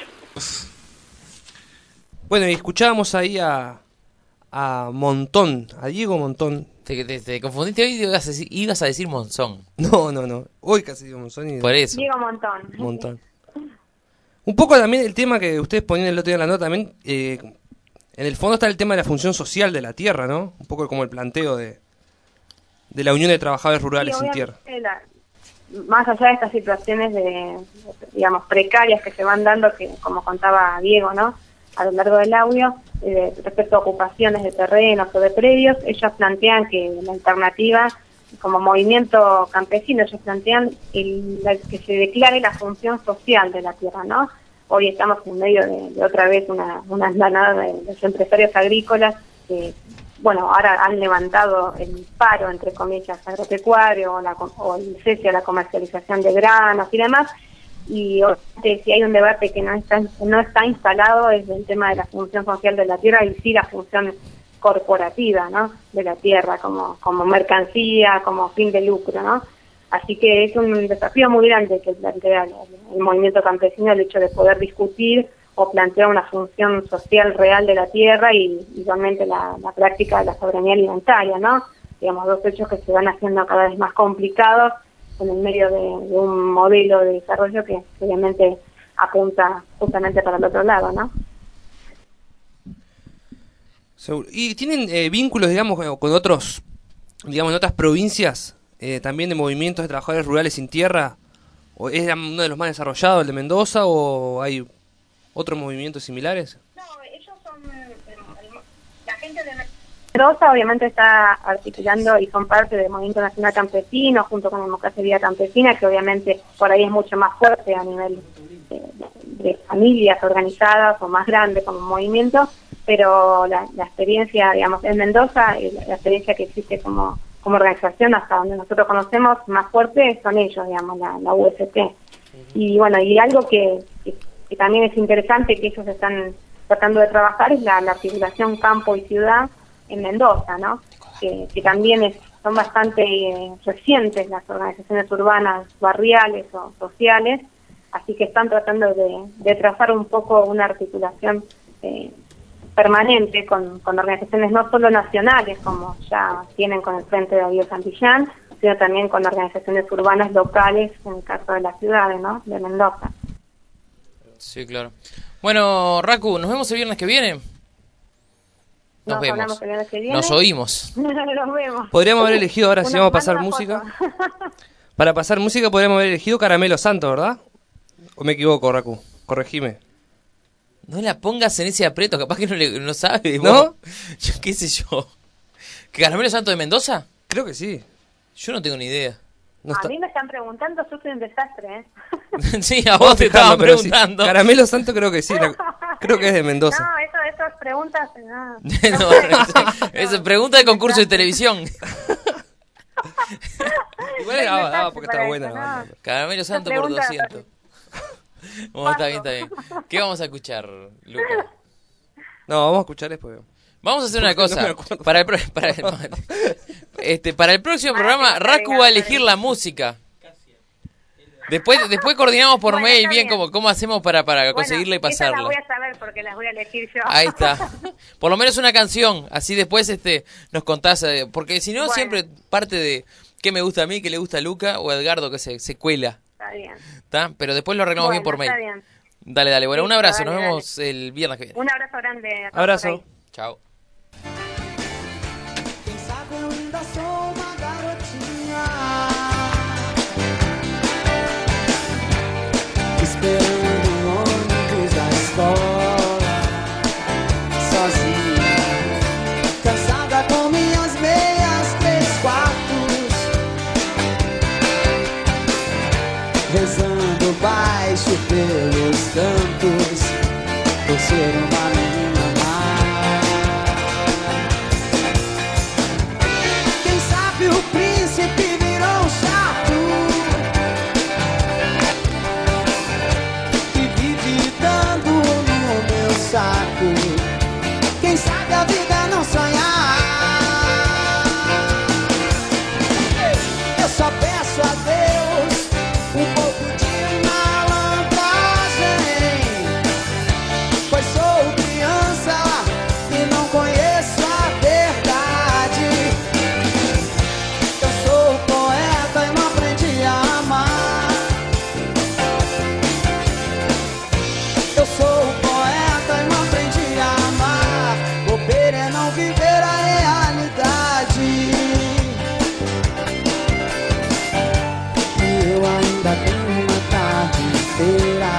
Bueno, y escuchábamos ahí a Montón, a Diego Montón. Te confundiste hoy y ibas a decir Monzón. No. Hoy casi digo Monzón. Por eso. Diego Montón. Un poco también el tema que ustedes ponían el otro día en la nota también, en el fondo está el tema de la función social de la tierra, ¿no? Un poco como el planteo de la Unión de Trabajadores Rurales sin Tierra. Más allá de estas situaciones digamos, precarias que se van dando, que como contaba Diego, ¿no?, a lo largo del audio, respecto a ocupaciones de terrenos o de predios, ellos plantean que la alternativa, como movimiento campesino, ellos plantean que se declare la función social de la tierra, ¿no? Hoy estamos en medio de otra vez una andanada de los empresarios agrícolas que, bueno, ahora han levantado el paro, entre comillas, agropecuario o el cese a la comercialización de granos y demás. Y si hay un debate que no está instalado es el tema de la función social de la tierra y sí la función corporativa, ¿no?, de la tierra como mercancía, como fin de lucro, ¿no? Así que es un desafío muy grande que plantea el movimiento campesino, el hecho de poder discutir o plantear una función social real de la tierra y igualmente la práctica de la soberanía alimentaria, ¿no? Digamos, dos hechos que se van haciendo cada vez más complicados en el medio de un modelo de desarrollo que obviamente apunta justamente para el otro lado, ¿no? ¿Y tienen vínculos, digamos, con otros, digamos, en otras provincias, también de movimientos de trabajadores rurales sin tierra? ¿O es uno de los más desarrollados, el de Mendoza, o hay otros movimientos similares? No, ellos son... la gente de Mendoza obviamente está articulando y son parte del Movimiento Nacional Campesino, junto con la Democracia Viva Campesina, que obviamente por ahí es mucho más fuerte a nivel de familias organizadas o más grande como movimiento, pero la experiencia, digamos, en Mendoza, la experiencia que existe como organización hasta donde nosotros conocemos más fuerte son ellos, digamos, la UST. Y bueno, y algo que también es interesante que ellos están tratando de trabajar es la articulación campo y ciudad en Mendoza, ¿no? Que también son bastante recientes las organizaciones urbanas, barriales o sociales, así que están tratando de trazar un poco una articulación permanente con organizaciones no solo nacionales, como ya tienen con el Frente de Darío Santillán, sino también con organizaciones urbanas locales, en el caso de las ciudades, ¿no?, de Mendoza. Sí, claro. Bueno, Raku, ¿nos vemos el viernes que viene? Nos vemos. El viernes que viene. Nos oímos. Nos vemos. Podríamos haber elegido ahora, si vamos a pasar música. Para pasar música podríamos haber elegido Caramelo Santo, ¿verdad? ¿O me equivoco, Raku? Corregime. No la pongas en ese aprieto, capaz que no sabe. ¿No? Yo, qué sé yo. ¿Que Caramelo Santo de Mendoza? Creo que sí. Yo no tengo ni idea. A mí me están preguntando, yo soy un desastre, ¿eh? Sí, a vos te estaban preguntando. Sí. Caramelo Santo creo que sí, creo que es de Mendoza. No, esas preguntas, no. Esa pregunta de concurso de televisión. Igual daba porque estaba buena. No. Caramelo Santo por 200. Bueno, está bien. ¿Qué vamos a escuchar, Lucas? No, vamos a escuchar después. Vamos a hacer una cosa. Para el próximo programa, Raku va a elegir la música. Después coordinamos por mail bien cómo hacemos para conseguirla y pasarla. Las voy a saber porque las voy a elegir yo. Ahí está. Por lo menos una canción. Así después nos contás. Porque si no, siempre parte de qué me gusta a mí, qué le gusta a Luca o a Edgardo que se cuela. Está bien. ¿Está? Pero después lo arreglamos bien por mail. Está bien. Dale. Bueno, un abrazo. Nos vemos dale. el viernes que viene. Un abrazo grande. Abrazo. Chao. Esperando o ônibus da escola, sozinha, cansada com minhas meias 3/4, rezando baixo pelos campos, por ser uma menina mais. Quem sabe a vida é não sonhar. Eu só peço a Deus um pouco de malandragem, pois sou criança e não conheço a verdade. Eu sou poeta e não aprendi a amar. Eu sou poeta e não aprendi a amar. Bobeira é não viver a realidade. Eu ainda tenho uma tarde inteira.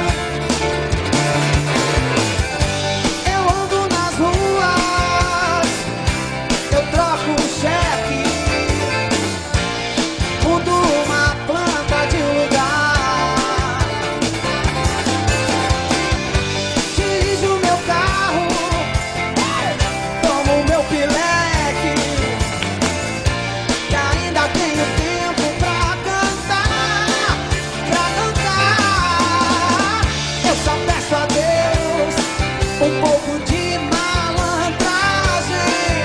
Eu ando nas ruas, eu troco um cheque, mudo uma planta de lugar, dirijo meu carro, tomo meu pileque, e ainda tenho tempo pra cantar, pra cantar. Eu só peço a Deus um pouco de malandragem,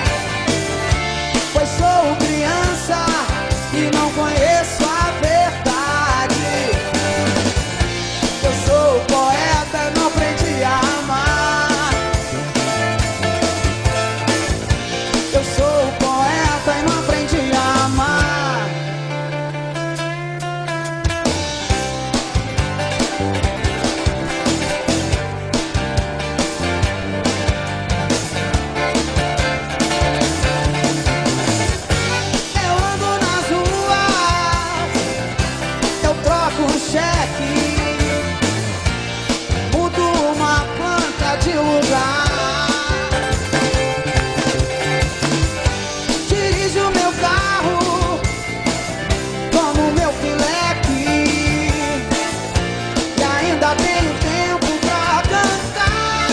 pois sou criança e não conheço a verdade. Eu sou poeta e não aprendi a amar. Eu sou poeta e não aprendi a amar. Eu ando nas ruas, eu troco um cheque, mudo uma planta de lugar, dirijo meu carro, tomo meu pileque, e ainda tenho tempo pra cantar.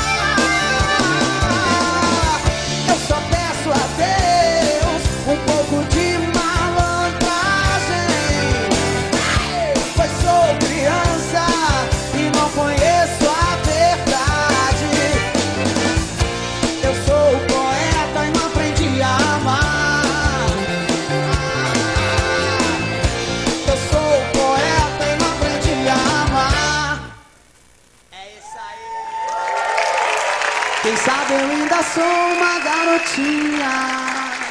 Eu só peço a Deus um pouco de malandragem, pois sou criança e não conheço a verdade. Eu sou poeta e não aprendi a amar. Eu sou poeta e não aprendi a amar. É isso aí. Quem sabe eu ainda sou uma garotinha.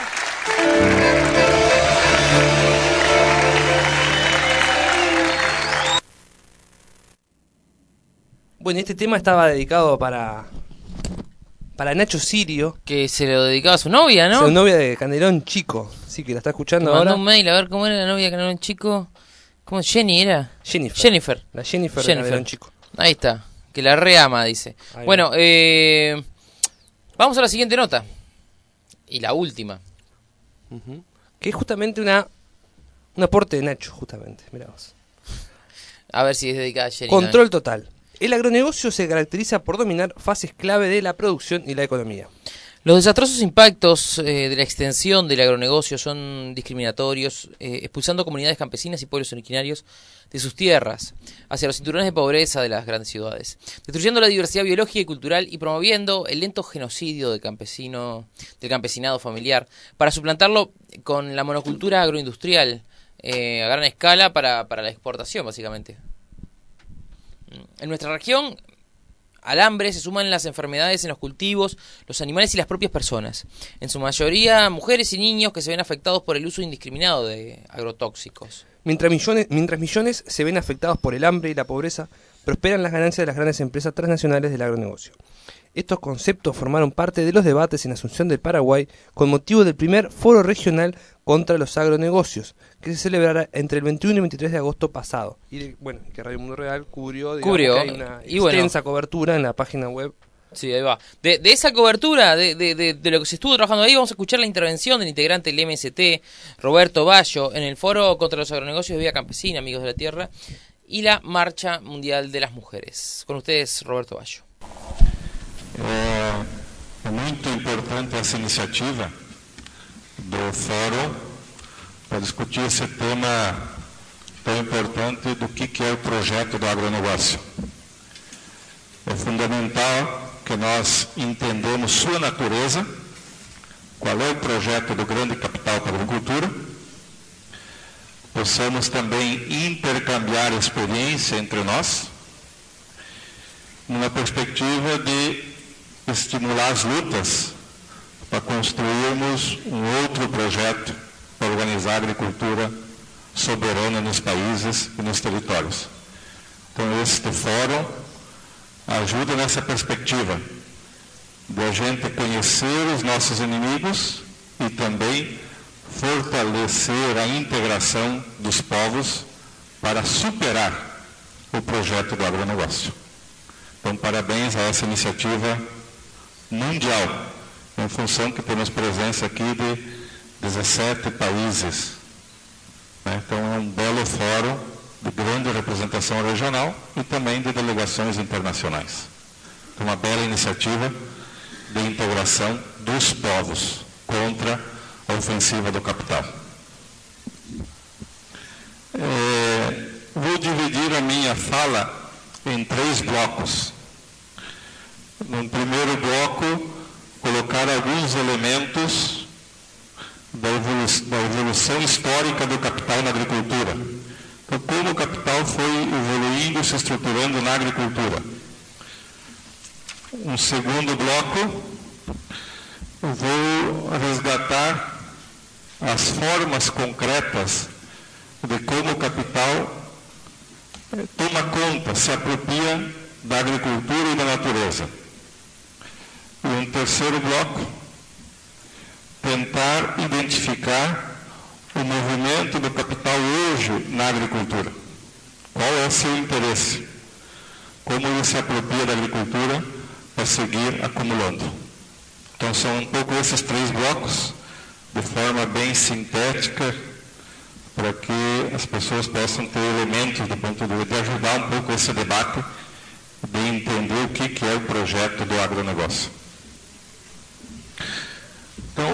Bueno, este tema estaba dedicado para Nacho Sirio, Que se lo dedicaba a su novia, ¿no? su novia de Candelón Chico. Sí, que la está escuchando Me mandó ahora. un mail a ver cómo era la novia que era un chico. ¿Cómo? ¿Jenny era? Jennifer. Jennifer. La Jennifer de Jennifer. Candelón Chico. Ahí está. Que la reama, dice. Ahí Bueno, vamos a la siguiente nota. Y la última. Ujú. Que es justamente un aporte de Nacho, justamente. Mirá vos. A ver si es dedicada a Jenny. Control total. El agronegocio se caracteriza por dominar fases clave de la producción y la economía. Los desastrosos impactos de la extensión del agronegocio son discriminatorios, expulsando comunidades campesinas y pueblos originarios de sus tierras hacia los cinturones de pobreza de las grandes ciudades, destruyendo la diversidad biológica y cultural y promoviendo el lento genocidio del campesinado familiar para suplantarlo con la monocultura agroindustrial a gran escala para la exportación, básicamente. En nuestra región, al hambre se suman las enfermedades en los cultivos, los animales y las propias personas. En su mayoría, mujeres y niños que se ven afectados por el uso indiscriminado de agrotóxicos. Mientras millones se ven afectados por el hambre y la pobreza, prosperan las ganancias de las grandes empresas transnacionales del agronegocio. Estos conceptos formaron parte de los debates en Asunción del Paraguay con motivo del primer foro regional contra los agronegocios, que se celebrará entre el 21 y 23 de agosto pasado. Y que Radio Mundo Real cubrió. Que hay una extensa cobertura en la página web. Sí, ahí va. De esa cobertura, de lo que se estuvo trabajando ahí, vamos a escuchar la intervención del integrante del MST, Roberto Bayo, en el foro contra los agronegocios de Vida Campesina, Amigos de la Tierra, y la Marcha Mundial de las Mujeres. Con ustedes, Roberto Bayo. É muito importante essa iniciativa do fórum para discutir esse tema tão importante do que é o projeto do agronegócio. É fundamental que nós entendemos sua natureza, qual é o projeto do grande capital para a agricultura, possamos também intercambiar experiência entre nós, numa perspectiva de estimular as lutas para construirmos um outro projeto para organizar a agricultura soberana nos países e nos territórios. Então, este fórum ajuda nessa perspectiva de a gente conhecer os nossos inimigos e também fortalecer a integração dos povos para superar o projeto do agronegócio. Então, parabéns a essa iniciativa mundial, em função que temos presença aqui de 17 países. Então, é um belo fórum de grande representação regional e também de delegações internacionais. Então, uma bela iniciativa de integração dos povos contra a ofensiva do capital. Vou dividir a minha fala em 3 blocos. No primeiro bloco, colocar alguns elementos da evolução histórica do capital na agricultura. Então, como o capital foi evoluindo e se estruturando na agricultura. Um segundo bloco, eu vou resgatar as formas concretas de como o capital toma conta, se apropria da agricultura e da natureza. E um terceiro bloco, tentar identificar o movimento do capital hoje na agricultura. Qual é o seu interesse? Como ele se apropria da agricultura para seguir acumulando? Então, são um pouco esses 3 blocos, de forma bem sintética, para que as pessoas possam ter elementos do ponto de vista de ajudar um pouco esse debate, de entender o que é o projeto do agronegócio. Então,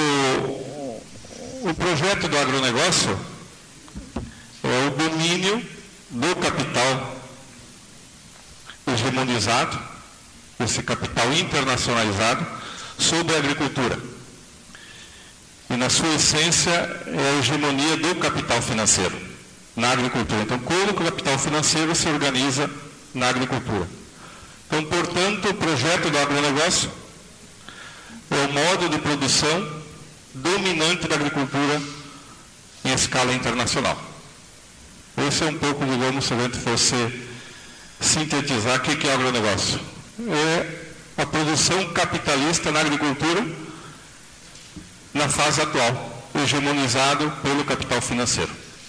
o projeto do agronegócio é o domínio do capital hegemonizado, esse capital internacionalizado, sobre a agricultura. E, na sua essência, é a hegemonia do capital financeiro na agricultura. Então, como o capital financeiro se organiza na agricultura? Então, portanto, o projeto do agronegócio é o modo de produção dominante da agricultura em escala internacional. Esse é um pouco, digamos, se a gente fosse sintetizar, o que é o agronegócio? É a produção capitalista na agricultura na fase atual, hegemonizado pelo capital financeiro.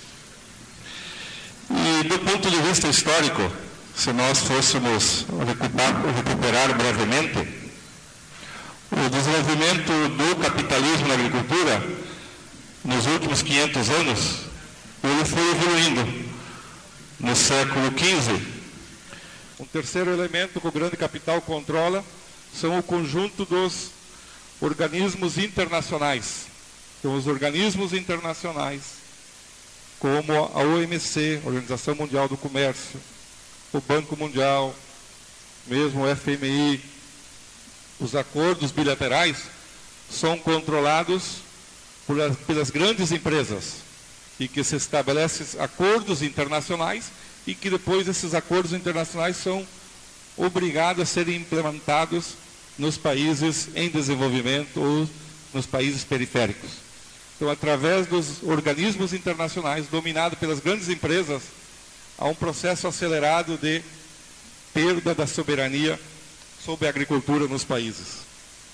E do ponto de vista histórico, se nós fôssemos recuperar brevemente, o desenvolvimento do capitalismo na agricultura, nos últimos 500 anos, ele foi evoluindo. No século XV, um terceiro elemento que o grande capital controla são o conjunto dos organismos internacionais. Então, os organismos internacionais, como a OMC, Organização Mundial do Comércio, o Banco Mundial, mesmo o FMI, os acordos bilaterais, são controlados pelas grandes empresas e que se estabelecem acordos internacionais e que depois esses acordos internacionais são obrigados a serem implementados nos países em desenvolvimento ou nos países periféricos. Então, através dos organismos internacionais dominados pelas grandes empresas, há um processo acelerado de perda da soberania sobre a agricultura nos países.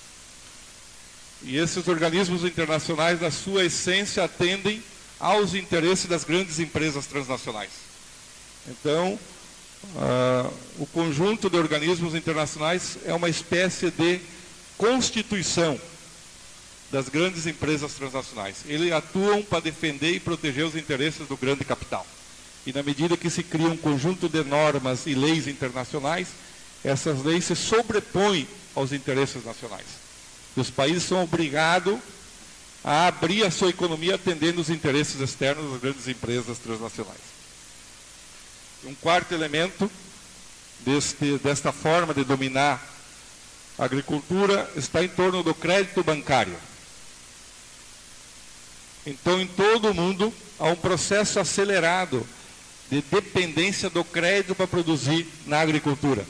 E esses organismos internacionais, na sua essência, atendem aos interesses das grandes empresas transnacionais. Então, o conjunto de organismos internacionais é uma espécie de constituição das grandes empresas transnacionais. Eles atuam para defender e proteger os interesses do grande capital. E na medida que se cria um conjunto de normas e leis internacionais, essas leis se sobrepõem aos interesses nacionais. E os países são obrigados a abrir a sua economia atendendo os interesses externos das grandes empresas transnacionais. Um quarto elemento desta forma de dominar a agricultura está em torno do crédito bancário. Então, em todo o mundo, há um processo acelerado de dependência do crédito para produzir na agricultura.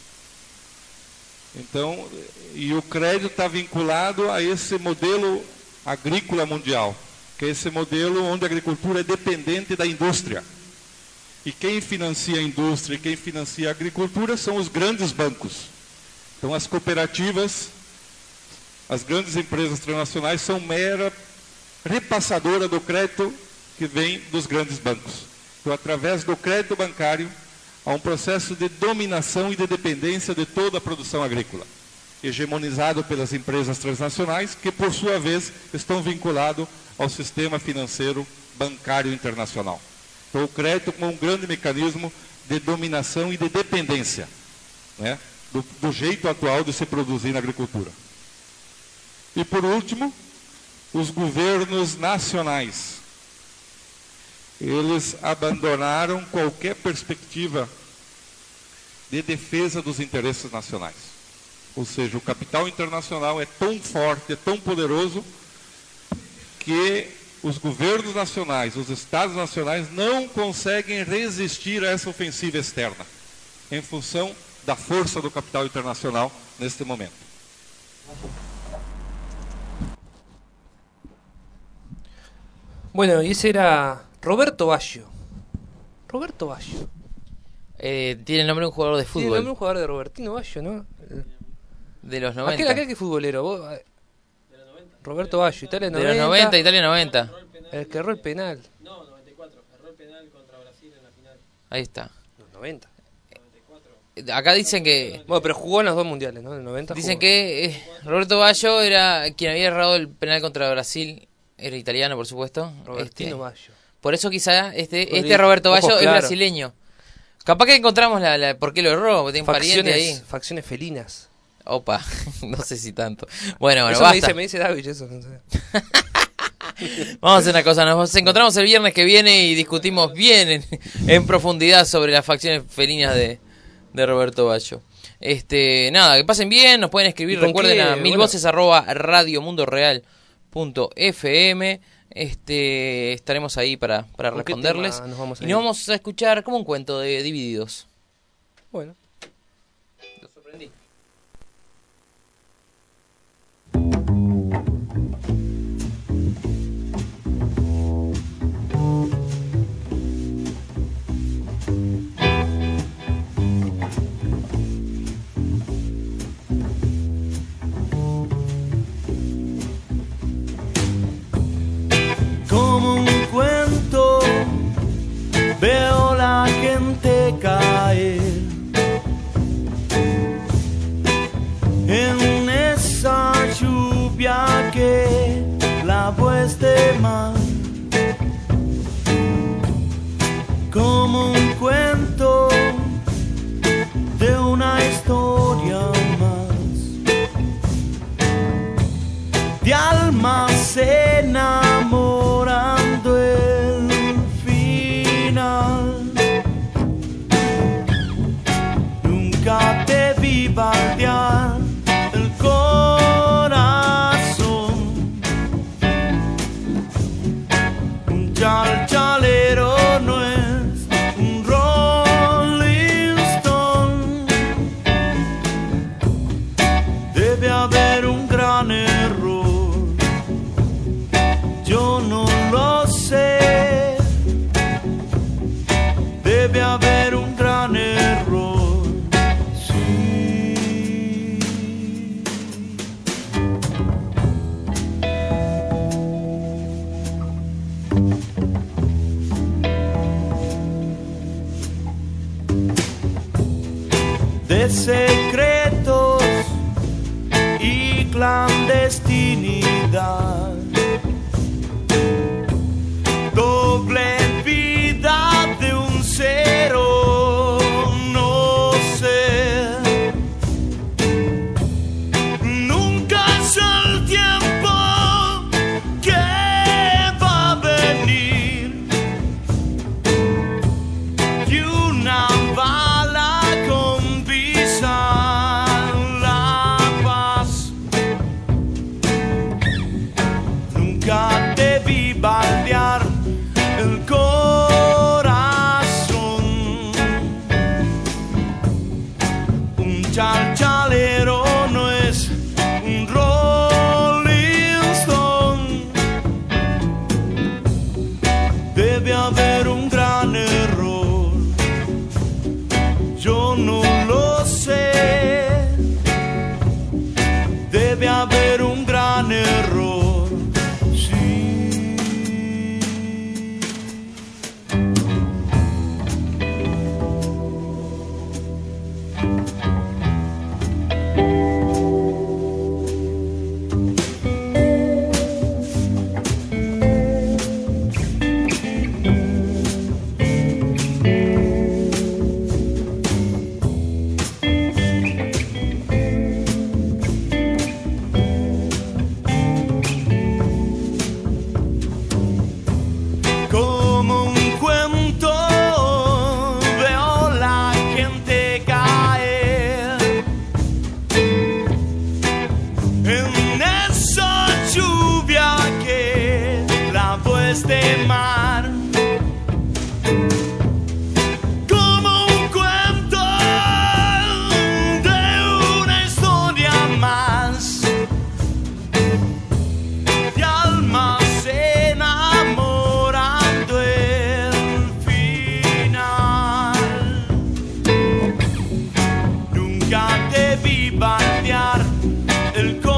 Então, e o crédito está vinculado a esse modelo agrícola mundial, que é esse modelo onde a agricultura é dependente da indústria. E quem financia a indústria e quem financia a agricultura são os grandes bancos. Então, as cooperativas, as grandes empresas transnacionais são mera repassadora do crédito que vem dos grandes bancos. Então, através do crédito bancário, há um processo de dominação e de dependência de toda a produção agrícola, hegemonizado pelas empresas transnacionais, que, por sua vez, estão vinculados ao sistema financeiro bancário internacional. Então, o crédito como um grande mecanismo de dominação e de dependência, né, do jeito atual de se produzir na agricultura. E, por último, os governos nacionais. Eles abandonaram qualquer perspectiva de defesa dos interesses nacionais. Ou seja, o capital internacional é tão forte, é tão poderoso, que os governos nacionais, os estados nacionais, não conseguem resistir a essa ofensiva externa, em função da força do capital internacional neste momento. Bueno, y ese era Roberto Baggio. Roberto Baggio. Tiene el nombre de un jugador de fútbol. Tiene el nombre de un jugador de Robertino Baggio, ¿no? De los 90. Aquel que es futbolero. ¿Vos? De los 90. Roberto Baggio, Italia 90. De los 90, Italia 90. El que erró el penal. No, 94. Erró el penal contra Brasil en la final. Ahí está. Los 90. 94. Acá dicen que... Bueno, pero jugó en los dos mundiales, ¿no? En el 90 dicen jugó. que Roberto Baggio era quien había errado el penal contra Brasil. Era italiano, por supuesto. Robertino Baggio. Por eso quizá este Roberto Baggio claro, es brasileño. Capaz que encontramos por qué lo erró, porque tiene un pariente ahí. Facciones felinas. Opa, no sé si tanto. Bueno, eso basta. me dice David, eso no sé. Vamos a hacer una cosa, nos encontramos el viernes que viene y discutimos bien en profundidad sobre las facciones felinas de Roberto Baggio. Nada, que pasen bien, nos pueden escribir, recuerden a milvoces@radiomundoreal.fm. Estaremos ahí para responderles. Nos vamos a escuchar como un cuento de Divididos. Bueno. Lo sorprendí. Como un cuento veo la gente caer en esa lluvia que la de mar. Como un cuento de una historia más de almas enamorando el final. Nunca te vi baldear el corazón. Un chalchalero no es un Rolling Stone. Debe haber un gran error, yo no lo sé. Debe haber un gran error, sí. De secretos y clandestinidad, doble vida de un cero, no sé. Nunca es el tiempo que va a venir y una bala con visa la paz. debe haber un gran error. Sí. Como un cuento veo la gente caer en esa lluvia que lavó este mar. Como un cuento de una historia más, de almas enamorando el final. Nunca debí bandear el corazón.